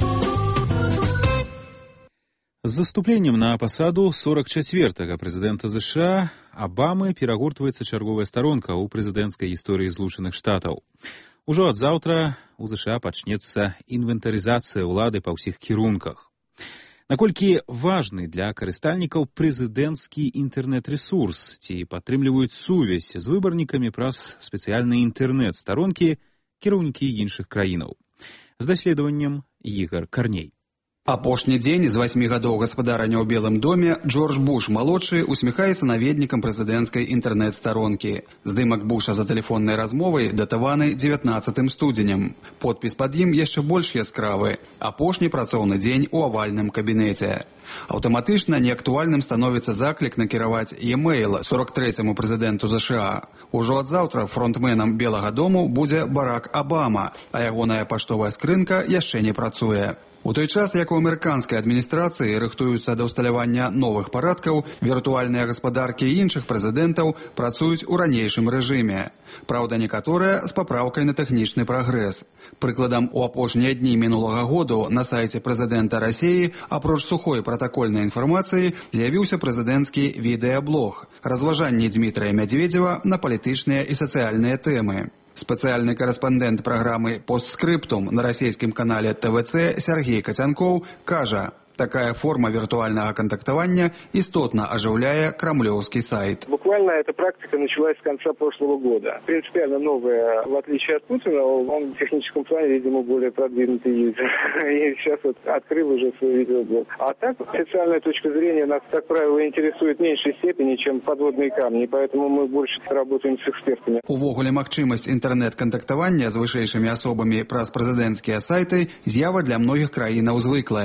Speaker 1: З заступленнем на пасаду 44-го прэзідэнта США Абамы перагортваецца чарговая старонка ў прэзідэнцкай гісторыі Злучаных Штатаў. Ужо ад заўтра у США пачнецца інвентарызацыя ўлады па ўсіх кірунках. Наколькі важны для карыстальнікаў прэзідэнцкі інтэрнэт-рэсурс, ці падтрымліваюць сувязь з выбарнікамі праз спецыяльныя інтэрнэт-старонкі кіраўнікі іншых краінаў. З даследаваннем Ігар Карней.
Speaker 21: Апошні дзень з 8 гадоў гаспадарання ў Белым доме Джордж Буш-малодшы усміхаецца наведнікам прэзідэнцкай інтэрнэт-старонкі. Здымак Буша за тэлефоннай размовай датаваны 19 студзенем. Подпіс пад ім яшчэ больш яскравы. Апошні працоўны дзень у авальным кабінеце. Аўтаматычна неактуальным становіцца заклік накіраваць e-mail 43-му прэзідэнту США. Ужо ад заўтра фронтменам Белага дому будзе Барак Абама, а ягоная паштовая скрынка яшчэ не працуе. У той час, як у амерыканскай адміністрацыі рыхтуюцца да ўсталявання новых парадкаў, віртуальныя гаспадаркі іншых прэзідэнтаў працуюць у ранейшым рэжыме. Праўда, некаторыя з папраўкай на тэхнічны прагрэс. Прыкладам, у апошнія дні мінулага году на сайце прэзідэнта Расіі, апроч сухой пратакольнай інфармацыі, з'явіўся прэзідэнцкі відэаблог «Разважанні Дмітрия Медведева на палітычныя і сацыяльныя тэмы». Спецыяльны карэспандэнт праграмы «Постскрыптум» на расійскім канале ТВЦ Сергей Кацянкоў кажа, такая форма виртуального контактования истотно оживляя кремлевский сайт.
Speaker 22: Буквально эта практика началась с конца прошлого года. Принципиально новая, в отличие от Путина, он в техническом плане, видимо, более продвинутый юзер. И сейчас вот открыл уже свой видеоблог. А так, официальная точка зрения нас, как правило, интересует в меньшей степени, чем подводные камни. Поэтому мы больше работаем с экспертами.
Speaker 21: Увогуле магчымасць інтэрнэт-кантактавання з вышэйшымі асобамі праз прэзідэнцкія сайты з'ява для многіх краінаў звыклая.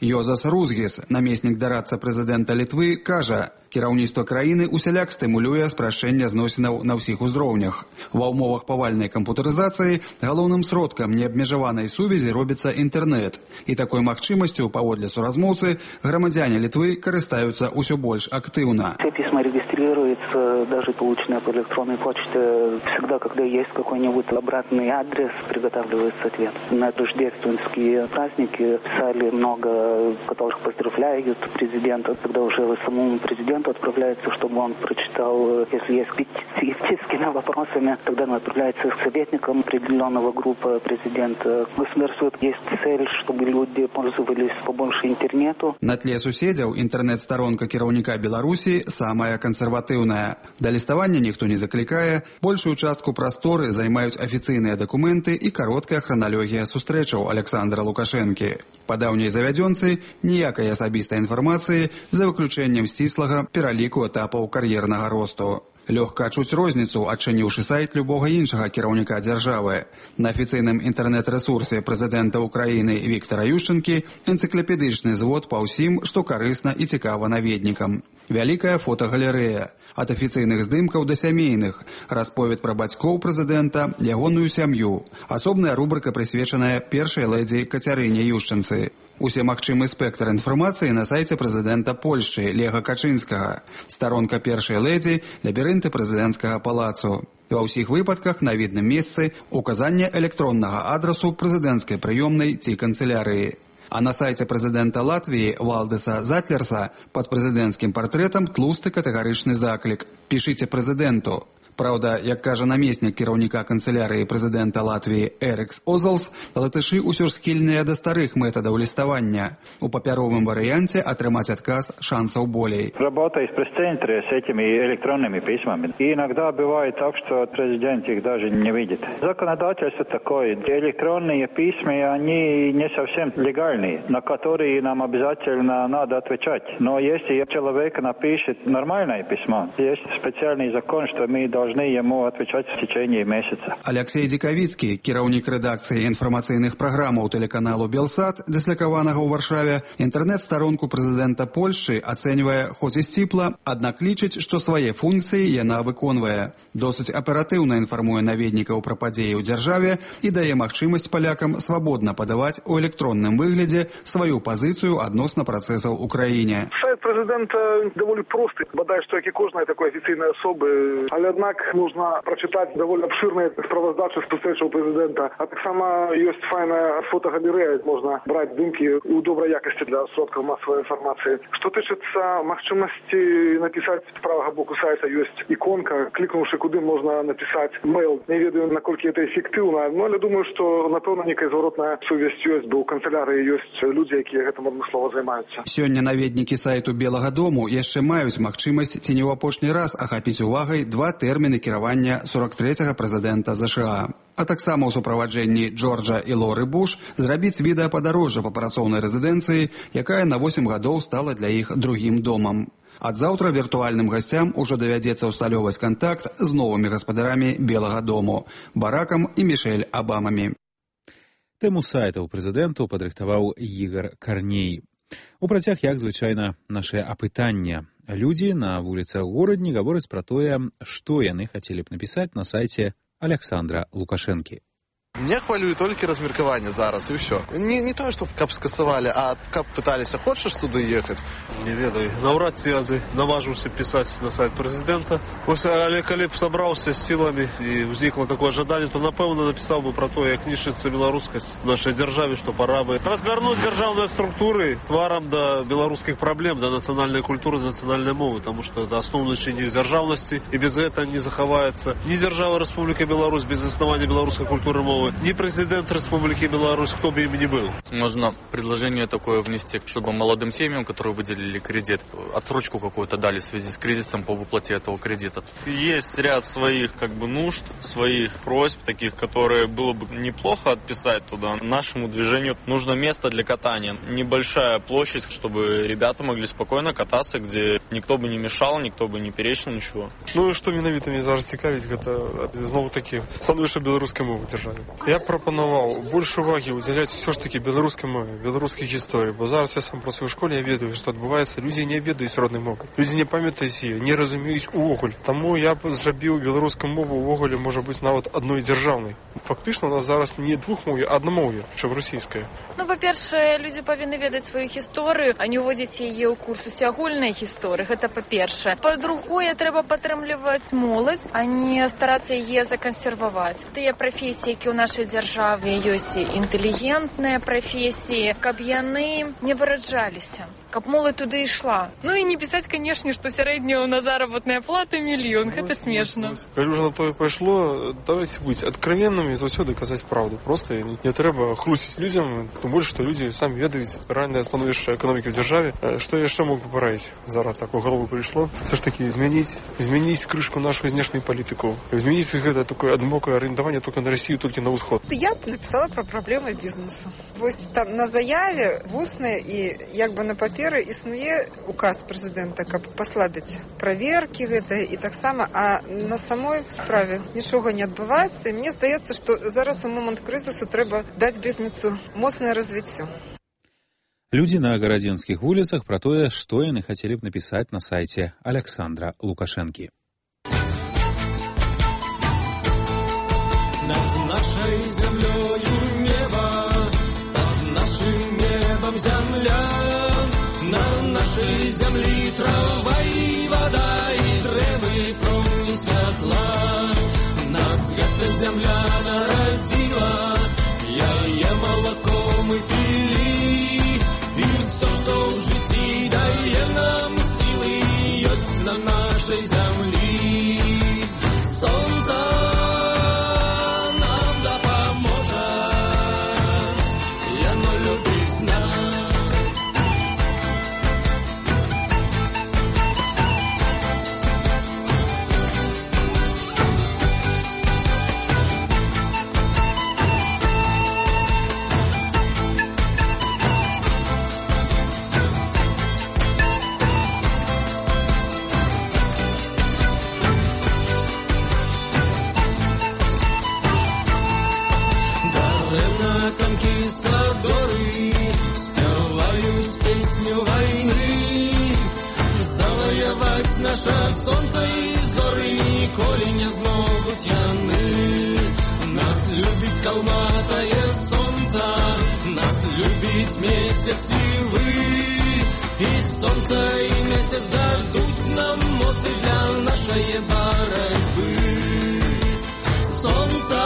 Speaker 21: Йозас Рузгіс, намеснік дарадца прэзідэнта Літвы, кажа, кіраўніцтва краіны усяляк стымулюе спрашчэнне зносінаў на ўсіх узроўнях. Ва ўмовах павальнай кампутарызацыі галоўным сродкам неабмежаванай сувязі робіцца інтэрнэт. І такой магчымасцю, паводле суразмоўцы, грамадзяне Літвы карыстаюцца ўсё больш актыўна.
Speaker 4: Все письма регистрируются, даже полученные по электронной почте. Всегда, когда есть какой-нибудь обратный адрес, приготавливается ответ. На рождественские праздники писали много, которых поздравляют президента. Когда уже самому президенту отправляется, чтобы он прочитал, если есть петиции с вопросами, тогда он отправляется к советникам определенного группы президента. Государству есть цель, чтобы люди пользовались побольше интернету.
Speaker 21: На тле суседзяў інтэрнэт-старонка кіраўніка Беларусі самая кансерватыўная. Да ліставання ніхто не заклікае, большую частку прасторы займаюць афіцыйныя дакументы і кароткая храналогія сустрэчаў Александра Лукашэнкі. Па даўняй завядзёнцы ніякай асабістай інфармацыі за выключэннем сціслага пераліку этапаў кар'ернага росту. Лёгка адчуць розніцу, адчыніўшы сайт любога іншага кіраўніка дзяржавы. На афіцыйным інтэрнэт-рэсурсе прэзідэнта Украіны Віктара Ющэнкі энцыклапедычны звод па ўсім, што карысна і цікава наведнікам. Вялікая фотагалерэя. Ад афіцыйных здымкаў да сямейных. Расповед пра бацькоў прэзідэнта, ягоную сям'ю. Асобная рубрыка прысвечаная першай лэдзі Кацярыне Ющэнцы. Усе магчымы спектр інфармацыі на сайце прэзідэнта Польшчы Лега Качынскага. Старонка першай лэдзі, лабірынты прэзідэнцкага палацу. Ва ўсіх выпадках на відным месцы указанне электроннага адрасу прэзідэнцкай прыёмнай ці канцылярыі. А на сайце прэзідэнта Латвіі Валдеса Затлерса пад прэзідэнцкім партрэтам тлусты катэгарычны заклік «Пішыце прэзідэнту». Праўда, як кажа намеснік кіраўніка канцылярыі прэзідэнта Латвіі Эрикс Озалс, латышы ўсё ж схільныя да старых метадаў ліставання. У папяровым варыянце атрымаць адказ шансаў болей.
Speaker 5: Работая в пресс-центре с этими электронными письмами, и иногда бывает так, что президент их даже не видит. Законодательство такое. Электронные письма, они не совсем легальные, на которые нам обязательно надо отвечать. Но если человек напишет нормальное письмо, есть специальный закон, что мы должны ему отвечать в течение месяца.
Speaker 21: Алексей Дикавицкий, кіраўнік рэдакцыі інфармацыйных праграмаў тэлеканалу Белсат, дыслякаванага ў Варшаве, інтэрнэт-старонку прэзідэнта Польшчы ацэньвае хоць і сціпла, аднак лічыць, што свае функцыі яна выконвае. Досыць аператыўна інфармуе наведнікаў пра падзеі ў дзяржаве і дае магчымасць палякам свабодна падаваць у электронным выглядзе сваю пазіцыю адносна працэсаў у краіне.
Speaker 23: Сайт прэзідэнта даволі просты, бадай што як і кожнай такой афіцыйнай асобы, але аднак нужно прочитать довольно обширные справаздачи сустрэчаў прэзідэнта. А таксама ёсць файная фотогалерэя, можна браць здымкі у добрай якасці для сродкаў масавай інфармацыі. Што тычыцца магчымасці напісаць з правага боку сайта, ёсць іконка, клікнуўшы куды можна напісаць мэйл. Не ведаю, наколькі это эфектыўна, но я думаю, што напэўна некая зворотная сувязь ёсць, бо ў канцылярыі ёсць людзі, якія гэтым адмыслова займаюцца.
Speaker 21: Сёння наведнікі сайту Белага дому яшчэ маюць магчымасць ці не ў апошні раз ахапіць увагай два тэрміны кіравання 43-го прэзідэнта ЗША. А таксама ў суправаджэнні Джорджа і Лоры Буш зрабіць відэападарожжа па працоўнай рэзідэнцыі, якая на 8 гадоў стала для іх другім домам. Ад заўтра віртуальным гасцям ужо давядзецца ўсталёўваць кантакт з новымі гаспадарамі Белага дому – Баракам і Мішэль Абамамі.
Speaker 1: Тэму сайтаў прэзідэнту падрыхтаваў Ігар Карней. У працяг, як звычайна, нашае апытання. Людзі на вуліцах горадні гавораць пра тое, што яны хацелі б напісаць на сайце Александра Лукашэнкі.
Speaker 24: Мне хвалюе толькі размеркаванне зараз і ўсё. Не тое, што каб скасавалі, а каб пыталіся, хочаш туды ехаць?
Speaker 25: Не ведаю. Наўрад ці я наважыўся пісаць на сайт прэзідэнта. Але калі б сабраўся з сіламі і ўзнікла такое жаданне, то напэўна напісаў бы пра тое, як нішчыцца беларускасць у нашай дзяржаве, што пора бы развярнуць дзяржаўныя структуры тварам да беларускіх праблем, да нацыянальнай культуры, да нацыянальнай мовы, таму што да асноўнай чыннік дзяржаўнасці, і без гэта не захаваецца ні дзяржава Рэспубліка Беларусь без заснавання беларускай культуры мовы, ни президент Республики Беларусь, кто бы им ни был.
Speaker 26: Можно предложение такое внести, чтобы молодым семьям, которые выделили кредит, отсрочку какую-то дали в связи с кризисом по выплате этого кредита.
Speaker 27: Есть ряд своих нужд, своих просьб, таких, которые было бы неплохо отписать туда. Нашему движению нужно место для катания. Небольшая площадь, чтобы ребята могли спокойно кататься, где никто бы не мешал, никто бы не перечил ничего.
Speaker 25: Ну, что менавіта мне зараз цікавіць, гэта знову такі, самое, что беларускай мовы дзяржаве.
Speaker 3: Я прапанаваў больш увагі ўдзяляць ўсё ж такі беларускай мове, беларускай гісторыі, бо зараз я сам працую ў школе, я ведаю, што адбываецца, людзі не ведаюць роднай мовы, людзі не памятаюць яе, не разумеюць увогуле. Таму я б зрабіў беларускую мову увогуле, можа быць, нават адной дзяржаўнай. Фактычна у нас зараз не двухмоўе, а аднамоўе, прычым расійскае.
Speaker 6: Ну, па-першае, людзі павінны ведаць сваю гісторыю, а не ўводзіць яе ў курс усеагульнай гісторыі, гэта па-першае. Па-другое, трэба падтрымліваць моладзь, а не старацца яе закансерваваць. Тыя прафесіі, якія ў нашай дзяржаве ёсць інтэлігентныя прафесіі, каб яны не выраджаліся, каб моладзь туды ішла. Ну і не пісаць, канешне, што сярэдняя на заработная плата 1 мільён, гэта смешна.
Speaker 3: Калі ўжо на тое пайшло, давайте быць адкровеннымі і заўсёды казаць правду. Проста не трэба хлусіць людзям, тым больш, што людзі самі ведаюць рэальнае становішча эканомікі ў дзяржаве. Што я яшчэ мог бы параіць? Зараз так у галову прыйшло. Все ж такі змяніць крышку нашу знешнюю палітыку. Змяніць гэта такое адмокае арыентаванне толькі на Расію, толькі на ўсход.
Speaker 7: Я б напісала пра праблемы бізнесу. Вось там на заяве вуснай і як бы на паперы існуе указ прэзідэнта, каб паслабіць праверкі гэта і таксама, а на самой справе нічога не адбываецца. І мне здаецца, што зараз у момант крызісу трэба даць бізнесу моцнае развіццё.
Speaker 1: Людзі на гарадзенскіх вуліцах пра тое, што яны хацелі б напісаць на сайце Александра Лукашэнкі.
Speaker 17: Над нашай зямлёю неба, над нашым небам зямля, на нашай зямлі трава і вада, і дрэвы, промні святла. Нас гэта зямля нарадзіла, яе малако мы пілі, і ўсё, што ў жыцці дае нам сілы, ёсць на нашай зямлі. Сонца нам дапаможа, яно любіць нас. Конкистадоры спевают песню войны, завоевать наше солнце и зоры ніколі не змогуць яны. Нас любіць калматае сонца, нас любіць месяц і вы, і сонца і месяц дадуць нам моцы для нашае барацьбы. Сонца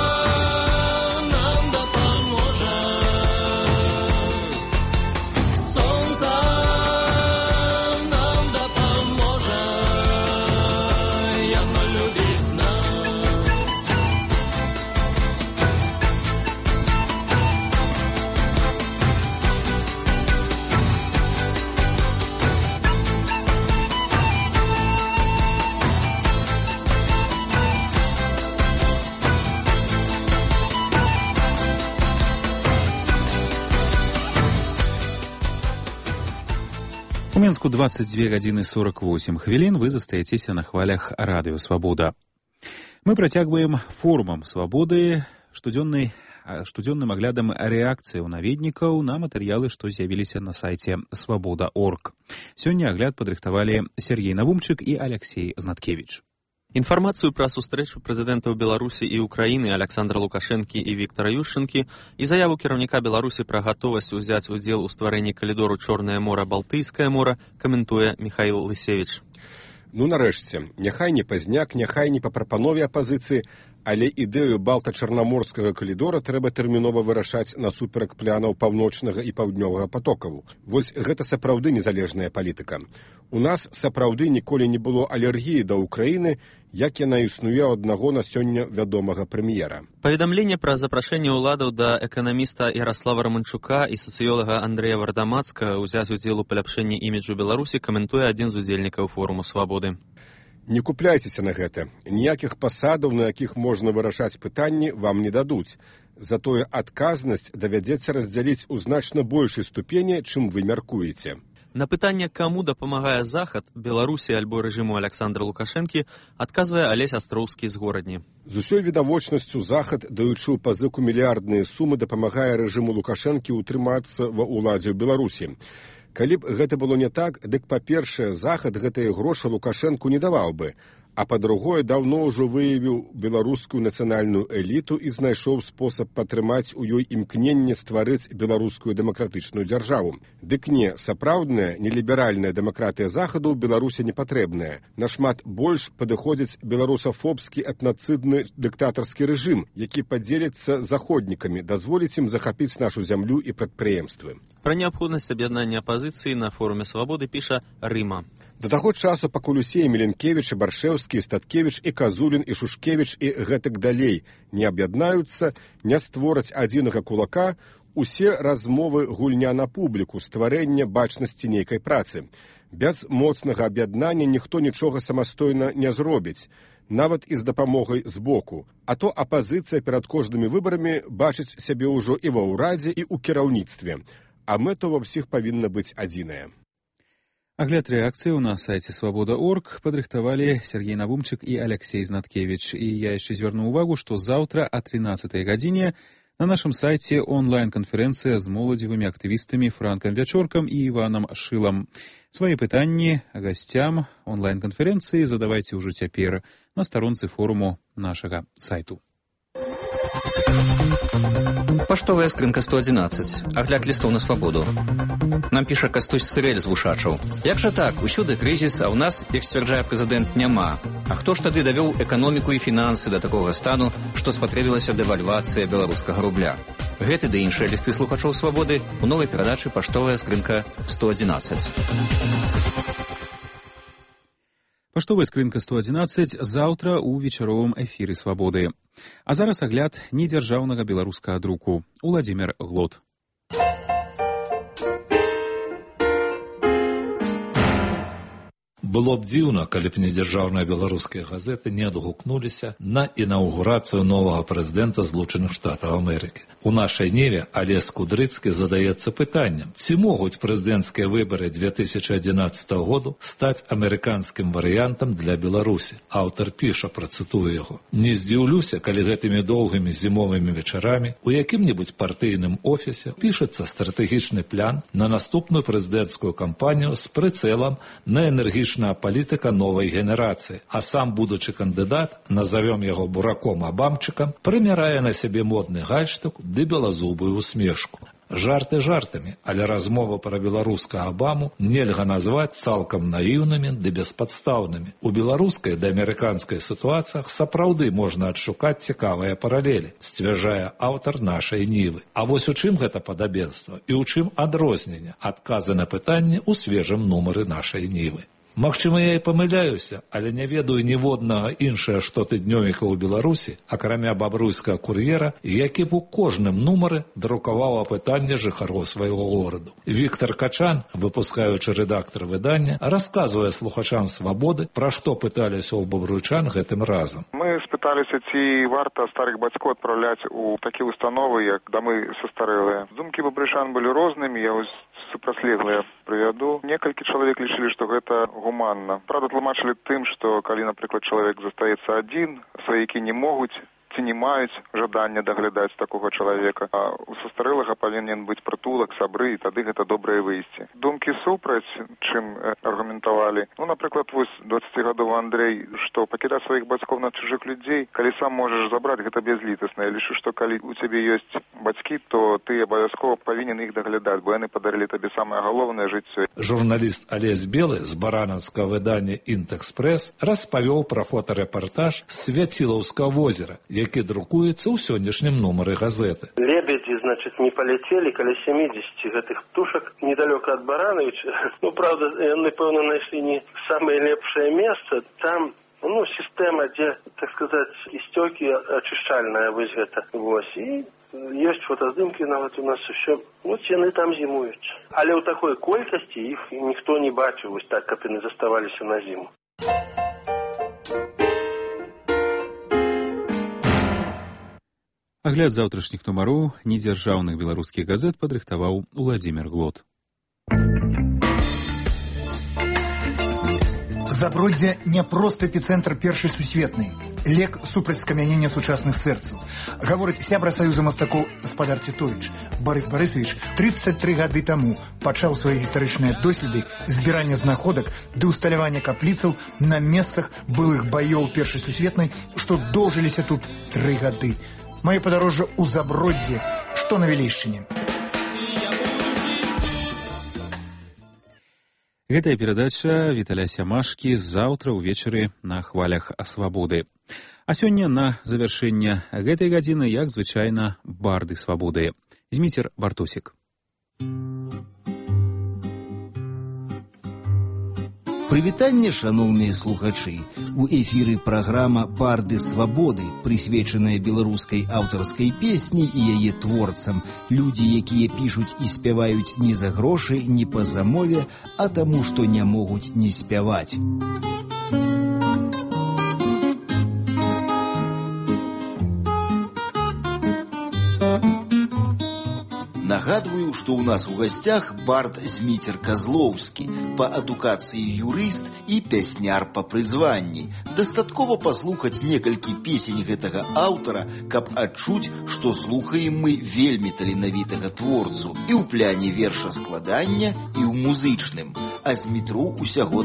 Speaker 1: У Мінску 22 гадзіны 48 хвілін, вы застаецеся на хвалях радыё «Свабода». Мы працягваем форумам «Свабоды», штодзённым аглядам рэакцыяў наведнікаў на матэрыялы, што з'явіліся на сайце «Свабода.орг». Сёння агляд падрыхтавалі Сергей Навумчык і Алексей Знаткевіч.
Speaker 9: Інфармацыю пра сустрэчу прэзідэнтаў Беларусі і Украіны Александра Лукашэнкі і Віктара Ющэнкі і заяву кіраўніка Беларусі пра гатовасць узяць удзел у стварэнні калідору Чорнае мора, Балтыйскае мора каментуе Міхаіл Лысевіч.
Speaker 10: Ну, нарэшце, няхай не пазняк, няхай не па прапанове апазіцыі, але ідэю балта-чарнаморскага калідора трэба тэрмінова вырашаць насуперак планаў паўночнага і паўднёвага патокаў. Вось гэта сапраўды незалежная палітыка. У нас сапраўды ніколі не было алергіі да Украіны, як яна існуе аднаго на сёння вядомага прэм'ера.
Speaker 9: Паведамленне пра запрашэнне ўладаў да эканаміста Яраслава Раманчука і сацыёлага Андрэя Вардамацкага ўзяць удзел у паляпшэнні іміджу Беларусі каментуе адзін з удзельнікаў форуму «Свабоды».
Speaker 10: Не купляйцеся на гэта. Ніякіх пасадаў, на якіх можна вырашаць пытанні, вам не дадуць. Затое адказнасць давядзецца раздзяліць у значна большай ступені, чым вы мяркуеце.
Speaker 9: На пытанне, каму дапамагае Захад, Беларусі альбо рэжыму Александра Лукашэнкі, адказвае Алесь Астроўскі з Горадні.
Speaker 10: З усёй відавочнасцю Захад, даючы ў пазыку мільярдныя сумы, дапамагае рэжыму Лукашэнкі ўтрымацца ва ўладзе ў Беларусі. Калі б гэта было не так, дык, па-першае, Захад гэтыя грошы Лукашэнку не даваў бы, а па-другое, даўно ўжо выявіў беларускую нацыянальную эліту і знайшоў спосаб падтрымаць у ёй імкненне стварыць беларускую дэмакратычную дзяржаву. Дык не, сапраўдная, неліберальная дэмакратыя Захаду ў Беларусі не патрэбная. Нашмат больш падыходзіць беларусафобскі этнацыдны дыктатарскі рэжым, які падзеліцца заходнікамі, дазволіць ім захапіць нашу зямлю і прадпрыемствы.
Speaker 9: Пра неабходнасць аб'яднання апазіцыі на форуме свабоды піша Рыма.
Speaker 10: Да таго часу, пакуль усе і Міленкевіч, і Баршэўскі, і Статкевіч, і Казулін, і Шушкевіч, і гэтак далей не аб'яднаюцца, не створаць адзінага кулака, усе размовы гульня на публіку, стварэнне бачнасці нейкай працы. Без моцнага аб'яднання ніхто нічога самастойна не зробіць, нават і з дапамогай збоку. А то апазіцыя перад кожнымі выбарамі бачыць сябе ўжо і ва ўрадзе, і ў кіраўніцтве. А мэта ва ўсіх павінна быць адзіная.
Speaker 1: Агляд рэакцыяў на сайце «Свабода.орг» падрыхтавалі Сергей Навумчык і Алексей Знаткевич. І я яшчэ звярну ўвагу, што заўтра о 13-й гадзіне на нашым сайце онлайн-канферэнцыя з моладзевымі актывістамі Франкам Вячоркам і Іванам Шылам. Свае пытанні гасцям онлайн-канферэнцыі задавайце ўжо цяпер на старонцы форуму нашага сайту.
Speaker 2: Паштовая скрынка 111. Агляд лістоў на свабоду. Нам піша Кастусь Сырэль з Вушачаў. Як жа так? Усюды крызіс, а ў нас, як сцвярджае прэзідэнт, няма. А хто ж тады давёў эканоміку і фінансы да такога стану, што спатрэбілася дэвальвацыя беларускага рубля? Гэты ды іншыя лісты слухачоў свабоды у новай перадачы «Паштовая скрынка 111».
Speaker 1: Паштовая скрынка 111 заўтра ў вечаровым эфіры свабоды. А зараз агляд недзяржаўнага беларускага друку. Уладзімір Глот.
Speaker 11: Было б дзіўна, калі б недзяржаўныя беларускія газеты не адгукнуліся на інаўгурацыю новага прэзідэнта Злучаных Штатаў Амерыкі. У нашай ніве Алесь Кудрыцкі задаецца пытаннем, ці могуць прэзідэнцкія выбары 2011 году стаць амерыканскім варыянтам для Беларусі. Аўтар піша, працытую яго: «Не здзіўлюся, калі гэтымі доўгімі зімовымі вечарамі у якім-небудзь партыйным офісе пішацца стратэгічны план на наступную прэзідэнцкую кампанію з прыцэлам на энергічная палітыка новай генерацыі, а сам будучы кандыдат, назовём яго бураком-абамчыкам, прымярае на сябе модны гальштук ды белазубую усмешку. Жарты жартамі, але размовы пра беларускага Абаму нельга назваць цалкам наіўнымі ды беспадстаўнымі. У беларускай ды амерыканскай сітуацыях сапраўды можна адшукаць цікавыя паралелі, сцвярджае аўтар нашай нівы. А вось у чым гэта падабенства і ў чым адрозненне? Адказы на пытанні ў свежым нумары нашай нівы. Магчыма, я і памыляюся, але не ведаю ніводнага іншага штотыднёвіка ў Беларусі, акрамя бабруйскага кур'ера, які б у кожным нумары друкаваў апытанне жыхароў свайго гораду. Віктор Качан, выпускаючы рэдактар выдання, расказвае слухачам свабоды, пра што пыталіся ў бабруйчан гэтым разам.
Speaker 12: Мы спыталіся, ці варта старых бацькоў адпраўляць у такія установы, як дамы састарэлыя. Думкі бабруйчан былі рознымі, я супрацьлеглыя прывяду. Некалькі чалавек лічылі, што гэта гуманна. Правда, тлумачылі тым, што калі, напрыклад, чалавек застаецца адзін, сваякі не могуць ці не маюць жадання даглядаць такога чалавека, а у састарэлага павінен быць прытулак, сабры, і тады гэта добрае выйсце. Думкі супраць, чым аргументавалі. Напрыклад, вось 20-гадовы Андрэй, што пакідаць сваіх бацькоў на чужых людзей, калі сам можаш забраць, гэта бязлітасна. Я лічу, што калі у цябе ёсць бацькі, то ты абавязкова павінен іх даглядаць, бо яны падарылі табе самае галоўнае жыццё.
Speaker 11: Журналіст Алесь Белы з баранаўскага выдання «Інтэкспрэс» распавёў пра фотарэпартаж з Свяцілаўскага возера, які друкуецца ў сённяшнім нумары газеты.
Speaker 14: Лебедзі, значыць, не паляцелі каля 70 гэтых птушак недалёка ад Барановича. Правда, яны, пэўна, знайшлі не самае лепшае месца. Там, сістэма, дзе, так сказаць, істёкі ачышчальная, вось гэта. І ёсць фотаздымкі нават у нас усё. Яны там зімуюць. Але ў такой колькасці іх ніхто не бачыў, вось так, каб яны заставаліся на зіму.
Speaker 1: Агляд заўтрашніх нумароў недзяржаўных беларускіх газет падрыхтаваў Уладзімір Глот.
Speaker 8: Узаброддзе не проста эпіцэнтр першай сусветнай. Лек супраць скамянення сучасных сэрцаў. Гаворыць сябра Саюза мастакоў гаспадар Цітовіч. Барыс Барысавіч 33 гады таму пачаў свае гістарычныя доследы збірання знаходак ды ўсталявання капліцаў на месцах былых баёў першай сусветнай, што доўжыліся тут 3 гады. Маё падарожжа ў Заброддзе, што на Вілейшчыне.
Speaker 1: Гэтая перадача Віталя Сямашкі заўтра ўвечары на хвалях свабоды. А сёння на завяршэнне гэтай гадзіны, як звычайна, барды свабоды. Зміцер Бартосік.
Speaker 13: Прывітанне, шаноўныя слухачы. У эфіры праграма «Барды свабоды», прысвечаная беларускай аўтарскай песні і яе творцам. Людзі, якія пішуць і спяваюць не за грошы, не па замове, а таму, што не могуць не спяваць. Нагадваю, што ў нас у гасцях бард Зміцер Казлоўскі, па адукацыі юрыст і пясняр па прызванні. Дастаткова паслухаць некалькі песень гэтага аўтара, каб адчуць, што слухаем мы вельмі таленавітага творцу і ў пляне верша складання, і ў музычным. А Змітру усяго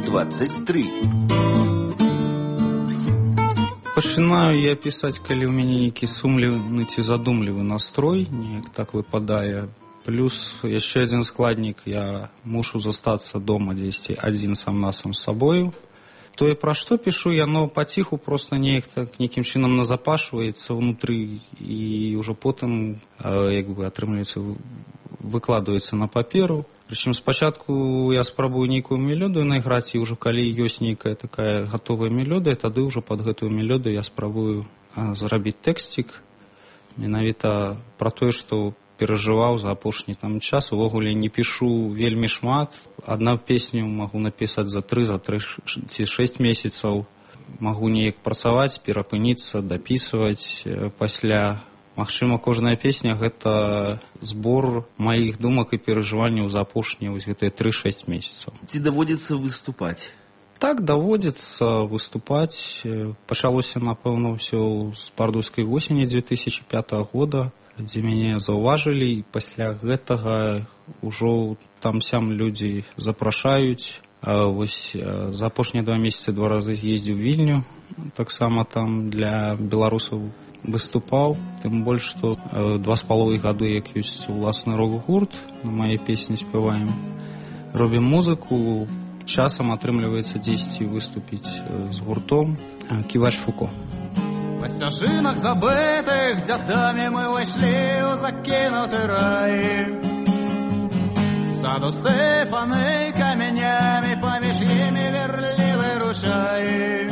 Speaker 13: 23.
Speaker 15: Пачынаю я пісаць, калі ў мяне нейкі сумлівы ці задумлівы настрой, неяк так выпадае. Плюс яшчэ адзін складнік, я мушу застацца дома дзесьці адзін сам-насам з сабою. Тое, пра што пішу, яно паціху проста неяк так нейкім чынам назапашваецца ўнутры і ўжо потым атрымліваецца, выкладваецца на паперу. Прычым спачатку я спрабую нейкую мелодыю найграць, і ўжо калі ёсць нейкая такая гатовая мелодыя, тады ўжо пад гэтую мелодыю я спрабую зрабіць тэксцік. Менавіта пра тое, што перажываў за апошні час. Увогуле не пішу вельмі шмат. Адна песню магу напісаць за 3 ці 6 месяцаў. Магу неяк працаваць, перапыніцца, дапісваць пасля. Магчыма, кожная песня — гэта збор маіх думак і перажыванняў за апошнія гэтыя 3-6 месяцаў.
Speaker 13: Ці даводзіцца выступаць?
Speaker 15: Так, даводзіцца выступаць. Пачалося, напэўна, ўсё з бардаўскай восені 2005 года, дзе мяне заўважылі, і пасля гэтага ўжо там-сям людзі запрашаюць. Вось за апошнія 2 месяцы 2 разы з'ездзіў Вільню, таксама там для беларусаў выступаў, тым больш, што 2,5 гады, як ёсць уласны рок-гурт, на мае песні спяваем, робім музыку, часам атрымліваецца дзесьці выступіць з гуртом «Ківач Фуко».
Speaker 16: Па сцяжынах забытых дзядамі мы ўвайшлі ў закінуты рай. Сад усыпаны камянямі, паміж імі верлівы ручай.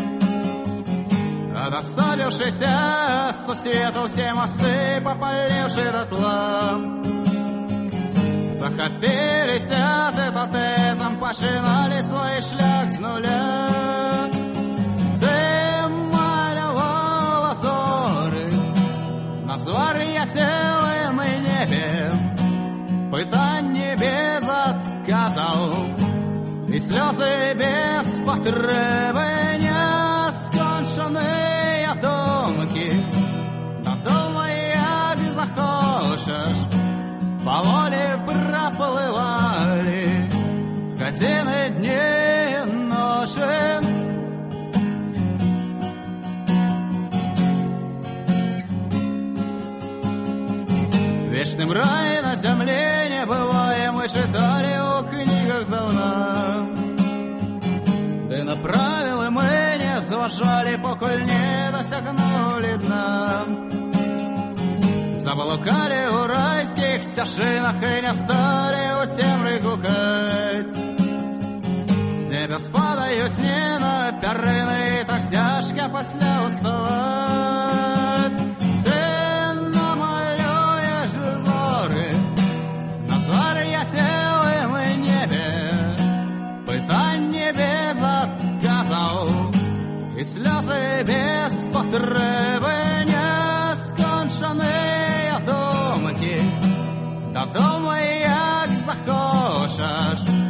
Speaker 16: Насаліўшыся з сусвету ўсе масты, папаліўшы датла. Захапіліся тэт-а-тэтам, пачыналі свой шлях з нуля. Ты малявала зоры на звар'яцелым небе, пытанні без адказаў і слёзы без патрэбы, нескончаныя думкі. Дадому, як захочаш, паволі праплывалі гадзіны, дні, ночы. Вечным рай на зямле не бывае, мы чыталі ў кнігах здаўна. Ды на правілы мы не зважалі, покуль не дасягнулі дна. Заблукалі ў райскіх сцяжынах і не сталі ў цемры гукаць. З небес падаюць не на пярыны, так цяжка пасля ўставаць. Ты намалюеш зоры на звар'яцелым небе, пытанні без адказаў і слёзы без патрэбы, нескончаныя думкі. Дадому, як захочаш,